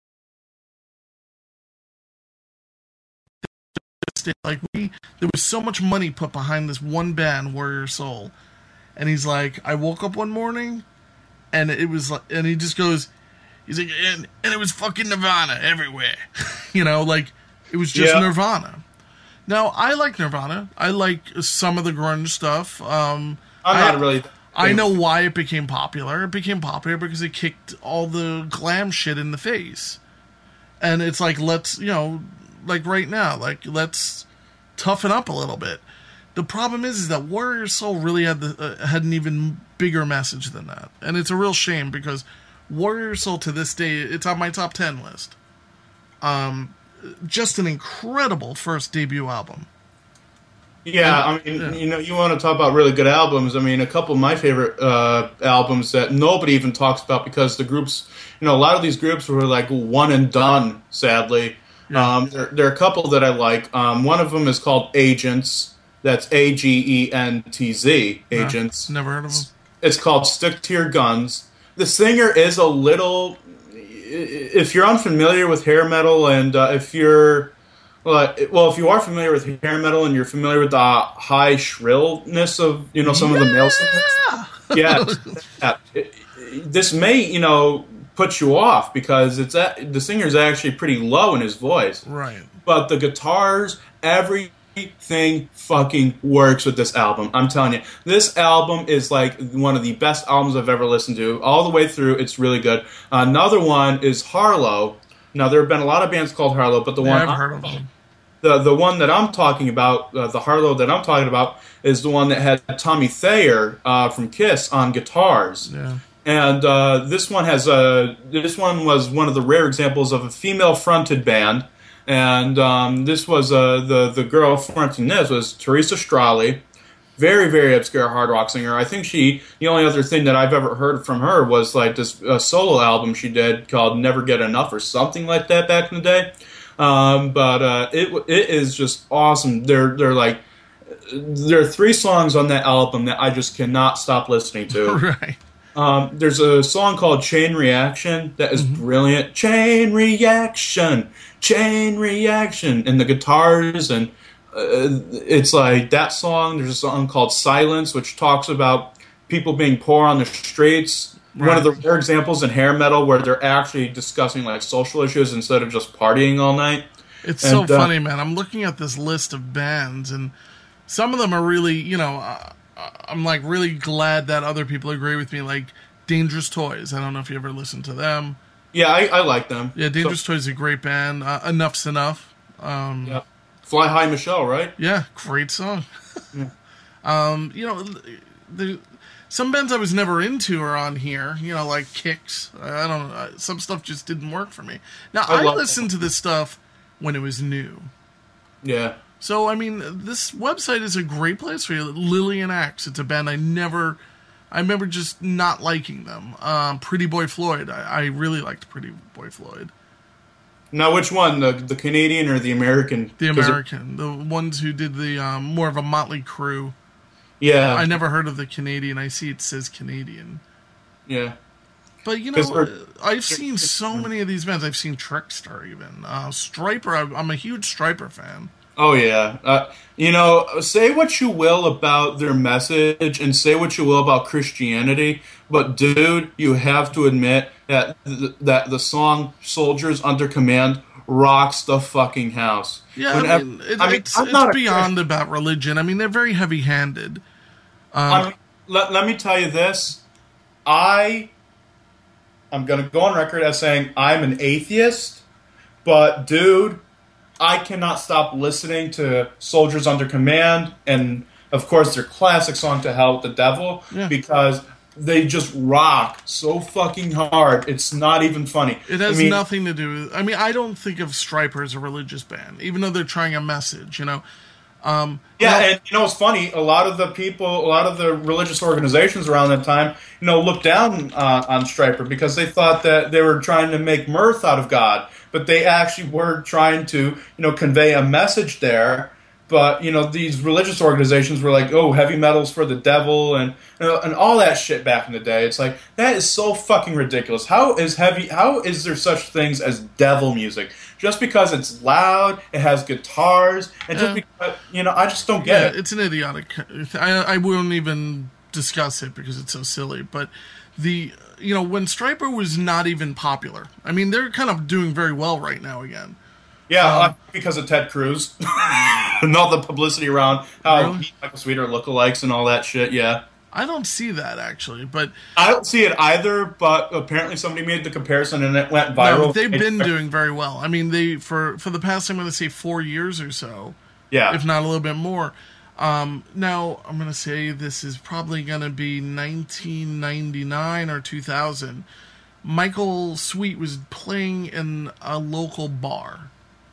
B: like we, there was so much money put behind this one band, Warrior Soul, and he's like, I woke up one morning, and it was like, and he just goes, he's like, and, and it was fucking Nirvana everywhere. You know, like, it was just
C: yeah.
B: Nirvana. Now, I like Nirvana. I like some of the grunge stuff. Um,
C: I'm
B: I,
C: not really...
B: I know why it became popular. It became popular because it kicked all the glam shit in the face. And it's like, let's, you know, like right now, like, let's toughen up a little bit. The problem is, is that Warrior Soul really had the uh, had an even bigger message than that, and it's a real shame because Warrior Soul to this day, it's on my top ten list. Um, just an incredible first debut album.
C: Yeah, I mean, yeah. you know, you want to talk about really good albums. I mean, a couple of my favorite uh, albums that nobody even talks about because the groups, you know, a lot of these groups were like one and done. Sadly, yeah. um, there, there are a couple that I like. Um, one of them is called Agents. That's A G E N T Z, Agents.
B: No, never heard of them.
C: It's called Stick to Your Guns. The singer is a little... If you're unfamiliar with hair metal, and uh, if you're... Well, if you are familiar with hair metal and you're familiar with the high shrillness of, you know, some
B: yeah!
C: of the male singers... Yeah. yeah it, it, this may, you know, put you off because it's at, the singer's actually pretty low in his voice.
B: Right.
C: But the guitars, every... Everything fucking works with this album. I'm telling you, this album is like one of the best albums I've ever listened to. All the way through, it's really good. Another one is Harlow. Now, there have been a lot of bands called Harlow, but the
B: yeah,
C: one
B: I've heard of them.
C: The the one that I'm talking about, uh, the Harlow that I'm talking about, is the one that had Tommy Thayer uh, from Kiss on guitars.
B: Yeah. And
C: uh, this one has a. This one was one of the rare examples of a female-fronted band. And um, this was uh, the the girl fronting this was Teresa Strali, very very obscure hard rock singer. I think she the only other thing that I've ever heard from her was like this uh, solo album she did called Never Get Enough or something like that back in the day. Um, but uh, it it is just awesome. They're they're like there are three songs on that album that I just cannot stop listening to.
B: Right.
C: Um, there's a song called Chain Reaction that is mm-hmm. brilliant. Chain Reaction, Chain Reaction, and the guitars, and uh, it's like that song. There's a song called Silence, which talks about people being poor on the streets. Right. One of the rare examples in hair metal where they're actually discussing like social issues instead of just partying all night.
B: It's
C: and,
B: so
C: uh,
B: funny, man. I'm looking at this list of bands, and some of them are really, you know... Uh, I'm like really glad that other people agree with me. Like Dangerous Toys. I don't know if you ever listened to them.
C: Yeah, I, I like them.
B: Yeah, Dangerous so, Toys is a great band. Uh, Enough's Enough. Um,
C: yeah. Fly High Michelle, right?
B: Yeah, great song. yeah. um, you know, the, some bands I was never into are on here. You know, like Kix. I don't know. Some stuff just didn't work for me. Now I, I listened that. to this stuff when it was new.
C: Yeah.
B: So I mean, this website is a great place for you. Lillian Axe. It's a band I never. I remember just not liking them. Um, Pretty Boy Floyd. I, I really liked Pretty Boy Floyd.
C: Now, which one? The the Canadian or the American?
B: The American. It, the ones who did the um, more of a Motley Crue.
C: Yeah.
B: I never heard of the Canadian. I see it says Canadian.
C: Yeah.
B: But, you know, I've seen so many of these bands. I've seen Trickstar even. Uh, Stryper. I'm a huge Stryper fan.
C: Oh, yeah. Uh, you know, say what you will about their message and say what you will about Christianity, but, dude, you have to admit that th- that the song Soldiers Under Command rocks the fucking house.
B: Yeah, Whenever, I mean, it, I mean it's, it's beyond about religion. I mean, they're very heavy-handed. Um,
C: I mean, let, let me tell you this. I, I'm going to go on record as saying I'm an atheist, but, dude, I cannot stop listening to Soldiers Under Command and, of course, their classic song To Hell with the Devil, yeah. because they just rock so fucking hard. It's not even funny.
B: It has
C: I mean,
B: nothing to do with... I mean, I don't think of Stryper as a religious band, even though they're trying a message, you know? Um,
C: yeah,
B: you know,
C: and you know, it's funny, a lot of the people, a lot of the religious organizations around that time, you know, looked down uh, on Stryper because they thought that they were trying to make mirth out of God, but they actually were trying to, you know, convey a message there. But, you know, these religious organizations were like, oh, heavy metal's for the devil and you know, and all that shit back in the day. It's like, that is so fucking ridiculous. How is heavy, how is there such things as devil music? Just because it's loud, it has guitars, and just yeah. because, you know, I just don't get
B: yeah,
C: it.
B: It's an idiotic, I, I won't even discuss it because it's so silly, but the, you know, when Stryper was not even popular, I mean, they're kind of doing very well right now again.
C: Yeah,
B: um,
C: because of Ted Cruz. And all the publicity around how
B: really?
C: he and Michael Sweet are lookalikes and all that shit, yeah.
B: I don't see that, actually, but...
C: I don't see it either, but apparently somebody made the comparison and it went viral.
B: No, they've been doing very well. I mean, they for, for the past, I'm going to say, four years or so,
C: yeah,
B: if not a little bit more. Um, now, I'm going to say this is probably going to be nineteen ninety-nine or two thousand. Michael Sweet was playing in a local bar.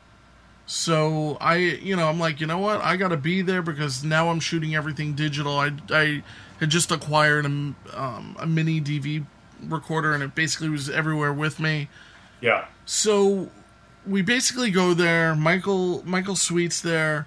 B: So I, you know, I'm like, you know what? I got to be there because now I'm shooting everything digital. I, I had just acquired a, um, a mini D V recorder, and it basically was everywhere with me.
C: Yeah.
B: So we basically go there. Michael Michael Sweet's there,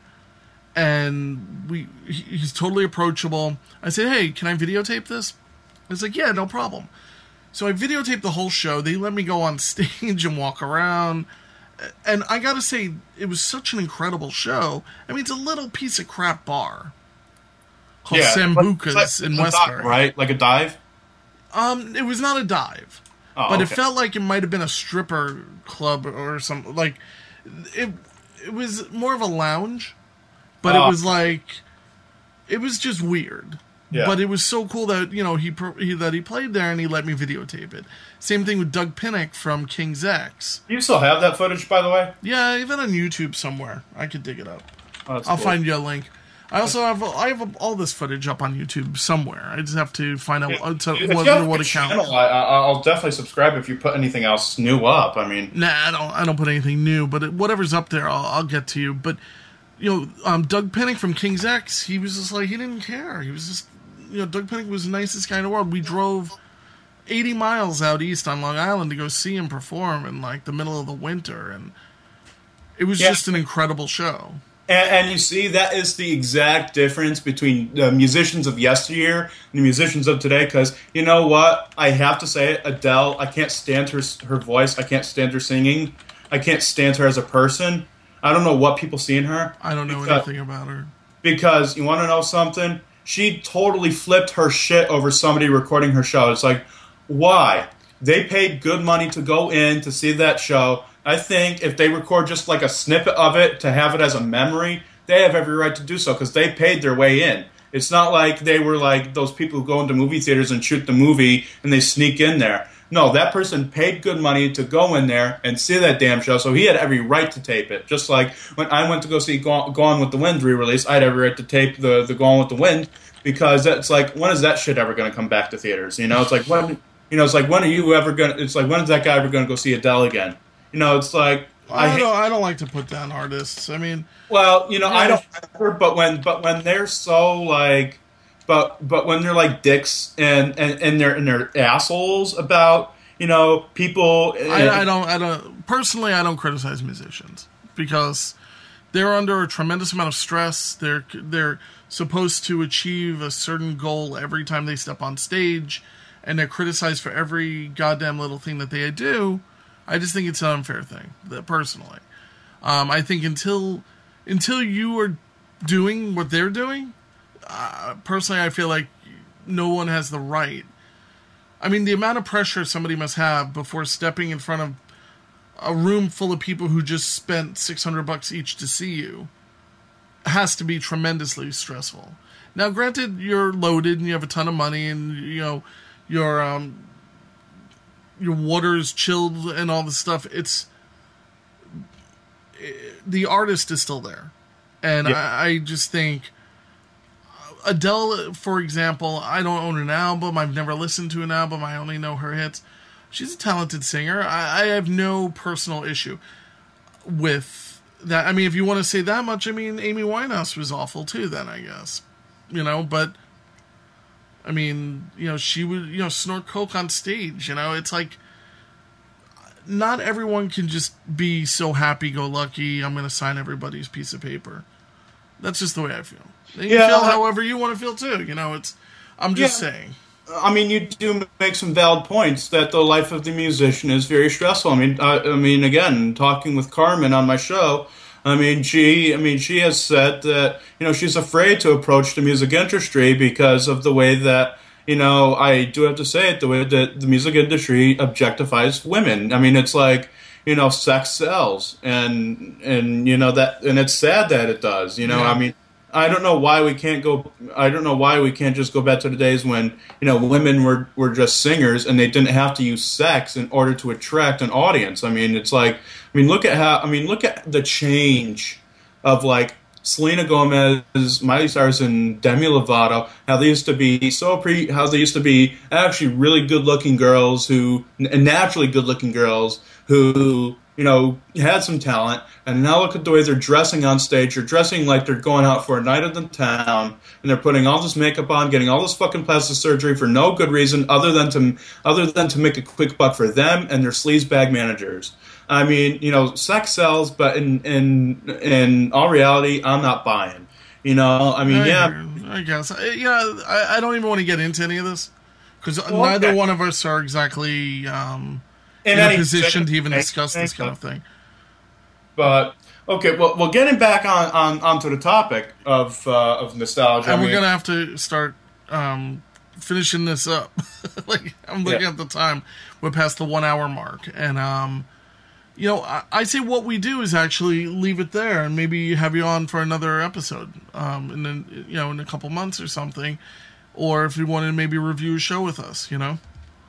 B: and we he, he's totally approachable. I said, hey, can I videotape this? He's like, yeah, no problem. So I videotaped the whole show. They let me go on stage and walk around. And I gotta say, it was such an incredible show. I mean, it's a little piece of crap bar called
C: yeah,
B: Sambuca's
C: like,
B: in Westbury.
C: Dive, right? Like a dive?
B: Um, it was not a dive.
C: Oh,
B: but
C: okay.
B: it felt like it might have been a stripper club or something. Like, it, it was more of a lounge, but oh. it was like, it was just weird. Yeah. But it was so cool that, you know, he, he that he played there and he let me videotape it. Same thing with Doug Pinnick from King's X.
C: You still have that footage, by the way?
B: Yeah, even on YouTube somewhere. I could dig it up.
C: Oh,
B: I'll
C: cool.
B: find you a link. I also have I have all this footage up on YouTube somewhere. I just have to find out
C: yeah.
B: to,
C: if
B: what,
C: you have
B: what
C: a
B: account.
C: Channel, I, I'll definitely subscribe if you put anything else new up. I mean,
B: nah, I don't. I don't put anything new, but it, whatever's up there, I'll, I'll get to you. But you know, um, Doug Pinnick from King's X, he was just like he didn't care. He was just, you know, Doug Pinnick was the nicest guy in the world. We drove eighty miles out east on Long Island to go see him perform in like the middle of the winter, and it was yeah. just an incredible show.
C: And, and you see, that is the exact difference between the musicians of yesteryear and the musicians of today. Because you know what? I have to say it, Adele, I can't stand her her voice. I can't stand her singing. I can't stand her as a person. I don't know what people see in her.
B: I don't know
C: because,
B: anything about her.
C: Because, you want to know something? She totally flipped her shit over somebody recording her show. It's like, why? They paid good money to go in to see that show. I think if they record just like a snippet of it to have it as a memory, they have every right to do so because they paid their way in. It's not like they were like those people who go into movie theaters and shoot the movie and they sneak in there. No, that person paid good money to go in there and see that damn show, so he had every right to tape it. Just like when I went to go see Gone, Gone with the Wind re-release, I had every right to tape the, the Gone with the Wind, because it's like, when is that shit ever going to come back to theaters? You know, it's like, when, you know, it's like, when are you ever going to, it's like, when is that guy ever going to go see Adele again? You know, it's like,
B: I,
C: I,
B: don't, I don't like to put down artists. I mean,
C: well, you know,
B: yeah.
C: I don't ever, but when, but when they're so like, but, but when they're like dicks and, and, and they're, and they're assholes about, you know, people.
B: I, I don't, I don't, personally, I don't criticize musicians because they're under a tremendous amount of stress. They're, they're supposed to achieve a certain goal every time they step on stage, and they're criticized for every goddamn little thing that they do. I just think it's an unfair thing, personally. Um, I think until until you are doing what they're doing, uh, personally, I feel like no one has the right. I mean, the amount of pressure somebody must have before stepping in front of a room full of people who just spent six hundred bucks each to see you has to be tremendously stressful. Now, granted, you're loaded and you have a ton of money, and you know your um, your water's chilled and all this stuff. It's it, the artist is still there, and
C: yeah.
B: I, I just think Adele, for example, I don't own an album. I've never listened to an album. I only know her hits. She's a talented singer. I, I have no personal issue with that. I mean, if you want to say that much, I mean, Amy Winehouse was awful too then, I guess. You know, but, I mean, you know, she would, you know, snort coke on stage, you know, it's like, not everyone can just be so happy-go-lucky, I'm going to sign everybody's piece of paper. That's just the way I feel. You
C: yeah,
B: feel however you want to feel too, you know, it's, I'm just
C: yeah.
B: saying.
C: I mean, you do make some valid points that the life of the musician is very stressful. I mean, I, I mean, again, talking with Carmen on my show, I mean, she, I mean, she has said that, you know, she's afraid to approach the music industry because of the way that, you know, I do have to say it, the way that the music industry objectifies women. I mean, it's like, you know, sex sells, and and you know that, and it's sad that it does. You know, yeah. I mean, I don't know why we can't go. I don't know why we can't just go back to the days when, you know, women were were just singers and they didn't have to use sex in order to attract an audience. I mean, it's like, I mean, look at how. I mean, look at the change of like Selena Gomez, Miley Cyrus, and Demi Lovato. How they used to be so pre. How they used to be actually really good-looking girls who, naturally good-looking girls who, you know, had some talent, and now look at the way they're dressing on stage. They're dressing like they're going out for a night of the town, and they're putting all this makeup on, getting all this fucking plastic surgery for no good reason other than to other than to make a quick buck for them and their sleazebag managers. I mean, you know, sex sells, but in in in all reality, I'm not buying. You know, I mean, I yeah,
B: I guess, yeah, I, I don't even want to get into any of this because
C: well,
B: neither
C: okay.
B: one of us are exactly. Um,
C: in,
B: in
C: any
B: a position to even
C: thing,
B: discuss this kind of thing.
C: But okay, well, well, getting back on, on onto the topic of uh, of nostalgia,
B: and
C: I
B: we're
C: mean,
B: gonna have to start um, finishing this up. Like I'm looking
C: yeah.
B: at the time, we're past the one hour mark, and um, you know, I, I say what we do is actually leave it there, and maybe have you on for another episode, um, and then you know, in a couple months or something, or if you wanted to maybe review a show with us, you know.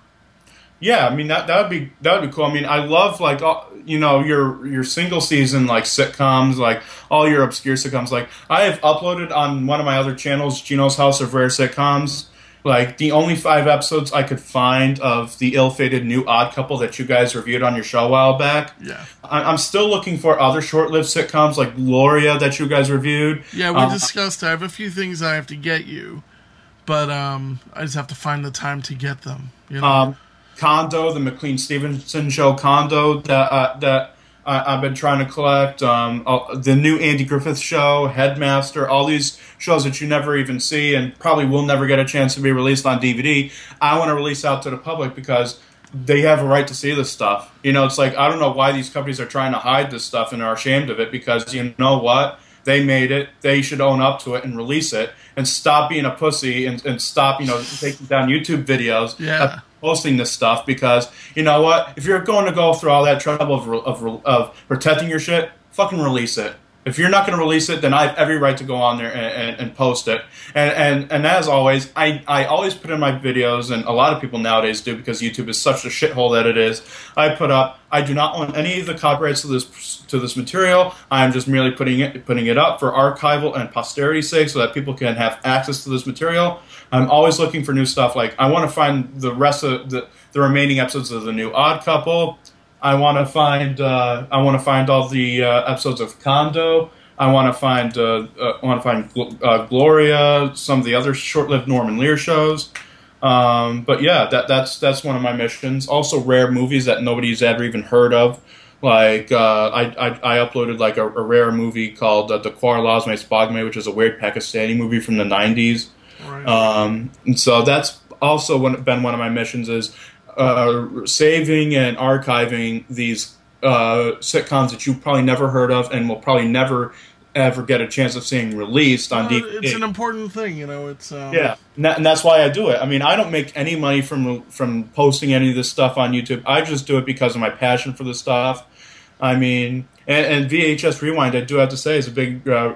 C: Yeah, I mean that that would be that would be cool. I mean, I love like all, you know, your your single season like sitcoms, like all your obscure sitcoms. Like I have uploaded on one of my other channels, Gino's House of Rare Sitcoms, like the only five episodes I could find of the ill-fated New Odd Couple that you guys reviewed on your show a while back.
B: Yeah,
C: I, I'm still looking for other short-lived sitcoms like Gloria that you guys reviewed.
B: Yeah, we
C: um,
B: discussed. I have a few things I have to get you, but um, I just have to find the time to get them. You know.
C: Um, Condo, the McLean Stevenson show, Condo, that uh, that uh, I've been trying to collect. Um, uh, the new Andy Griffith show, Headmaster, all these shows that you never even see and probably will never get a chance to be released on D V D. I want to release out to the public because they have a right to see this stuff. You know, it's like, I don't know why these companies are trying to hide this stuff and are ashamed of it, because you know what? They made it. They should own up to it and release it and stop being a pussy and, and stop, you know, taking down YouTube videos.
B: Yeah.
C: Posting this stuff, because you know what? If you're going to go through all that trouble of, of, of protecting your shit, fucking release it. If you're not going to release it, then I have every right to go on there and, and, and post it. And, and and as always, I, I always put in my videos, and a lot of people nowadays do because YouTube is such a shithole that it is. I put up, I do not own any of the copyrights to this to this material. I am just merely putting it putting it up for archival and posterity's sake, so that people can have access to this material. I'm always looking for new stuff. Like I want to find the rest of the the remaining episodes of the new Odd Couple. I want to find. Uh, I want to find all the uh, episodes of Kondo. I want to find. Uh, uh, I want to find uh, Gloria. Some of the other short-lived Norman Lear shows. Um, but yeah, that, that's that's one of my missions. Also, rare movies that nobody's ever even heard of. Like uh, I, I, I uploaded like a, a rare movie called uh, The Kwar Lazme Spagme, which is a weird Pakistani movie from the nineties. Right. Um, and so that's also one, been one of my missions is. Uh, saving and archiving these uh, sitcoms that you've probably never heard of and will probably never ever get a chance of seeing released on
B: uh,
C: D V D.
B: It's an important thing, you know. It's um...
C: yeah, and, that, and that's why I do it. I mean, I don't make any money from from posting any of this stuff on YouTube. I just do it because of my passion for the stuff. I mean, and, and V H S Rewind, I do have to say, is a big, uh,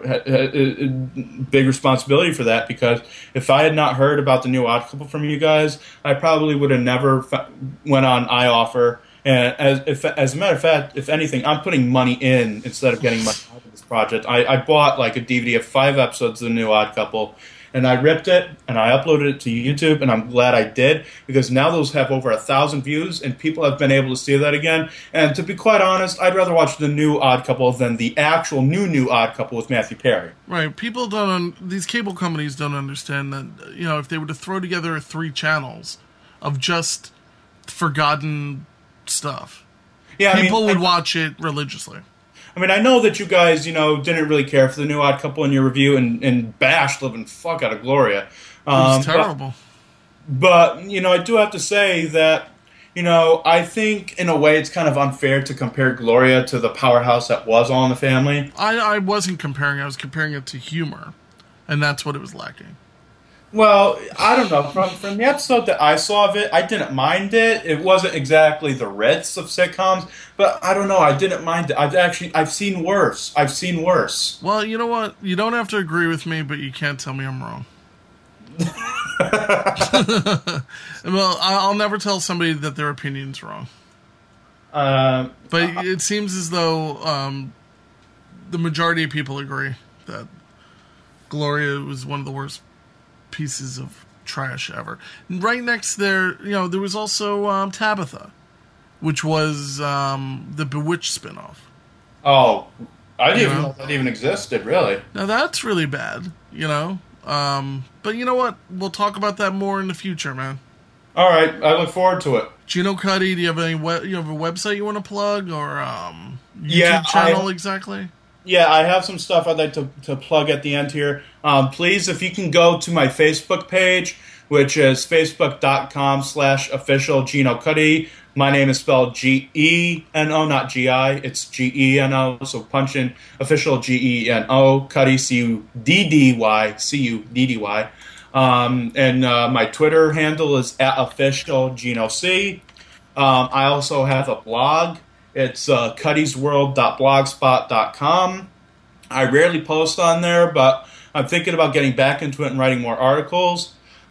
C: big responsibility for that. Because if I had not heard about the new Odd Couple from you guys, I probably would have never fa- went on iOffer. And as, if, as a matter of fact, if anything, I'm putting money in instead of getting money out of this project. I, I bought like a D V D of five episodes of the new Odd Couple. And I ripped it, and I uploaded it to YouTube, and I'm glad I did, because now those have over a thousand views, and people have been able to see that again. And to be quite honest, I'd rather watch the new Odd Couple than the actual new, new Odd Couple with Matthew Perry.
B: Right. People don't, un- these cable companies don't understand that, you know, if they were to throw together three channels of just forgotten stuff,
C: yeah,
B: people
C: I mean,
B: would I- watch it religiously.
C: I mean, I know that you guys, you know, didn't really care for the new Odd Couple in your review and, and bashed living fuck out of Gloria.
B: Um, it was terrible.
C: But, but, you know, I do have to say that, you know, I think in a way it's kind of unfair to compare Gloria to the powerhouse that was All in the Family.
B: I, I wasn't comparing. I was comparing it to humor, and that's what it was lacking.
C: Well, I don't know. From from the episode that I saw of it, I didn't mind it. It wasn't exactly the Ritz of sitcoms, but I don't know. I didn't mind it. I've actually I've seen worse. I've seen worse.
B: Well, you know what? You don't have to agree with me, but you can't tell me I'm wrong. Well, I'll never tell somebody that their opinion's wrong.
C: Uh,
B: but it seems as though um, the majority of people agree that Gloria was one of the worst pieces of trash ever. Right next there, you know, there was also um, Tabitha, which was um, the Bewitched spinoff.
C: Oh, I didn't
B: you
C: even
B: know?
C: know that even existed, really.
B: Now that's really bad, you know. Um, but you know what? We'll talk about that more in the future, man.
C: All right, I look forward to it.
B: Gino Cuddy, do you have any? We- you have a website you want to plug or um, YouTube
C: yeah,
B: channel
C: I-
B: exactly?
C: Yeah, I have some stuff I'd like to, to plug at the end here. Um, please, if you can go to my Facebook page, which is facebook.com slash official Gino Cuddy. My name is spelled G E N O, not G I. It's G E N O, so punch in official G E N O, Cuddy, C U D D Y, C U D D Y. Um, and uh, my Twitter handle is at official Gino C. Um, I also have a blog. It's uh, cuddys world dot blogspot dot com. I rarely post on there, but I'm thinking about getting back into it and writing more articles.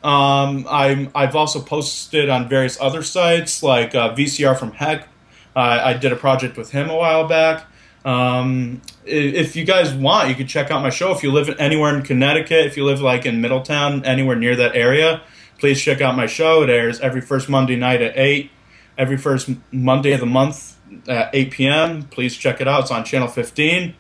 C: Um, I'm, I've also posted on various other sites, like uh, V C R from Heck. Uh, I did a project with him a while back. Um, if you guys want, you can check out my show. If you live anywhere in Connecticut, if you live like in Middletown, anywhere near that area, please check out my show. It airs every first Monday night at eight, every first Monday of the month at eight p.m. Please check it out. It's on Channel fifteen.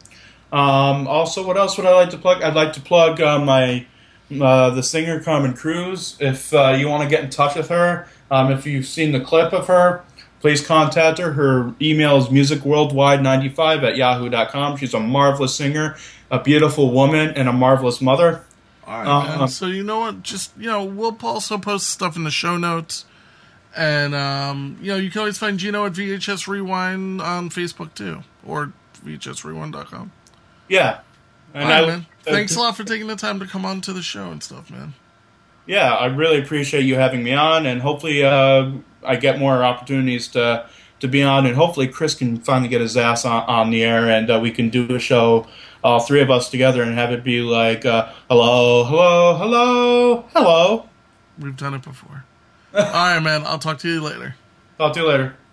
C: Um, also, what else would I like to plug? I'd like to plug uh, my uh, the singer Carmen Cruz. If uh, you want to get in touch with her, um, if you've seen the clip of her, please contact her. Her email is music worldwide ninety-five at yahoo dot com. She's a marvelous singer, a beautiful woman, and a marvelous mother.
B: All right, man. Uh, so you know what? Just, you know, we'll also post stuff in the show notes. And, um, you know, you can always find Gino at V H S Rewind on Facebook, too. Or V H S rewind dot com.
C: Yeah. And
B: All right,
C: I,
B: man. Uh, Thanks a lot for taking the time to come on to the show and stuff, man.
C: Yeah, I really appreciate you having me on. And hopefully uh, I get more opportunities to to be on, and hopefully Chris can finally get his ass on, on the air, and uh, we can do a show, all three of us together, and have it be like, uh, hello, hello, hello, hello.
B: We've done it before. All right, man. I'll talk to you later.
C: Talk to you later.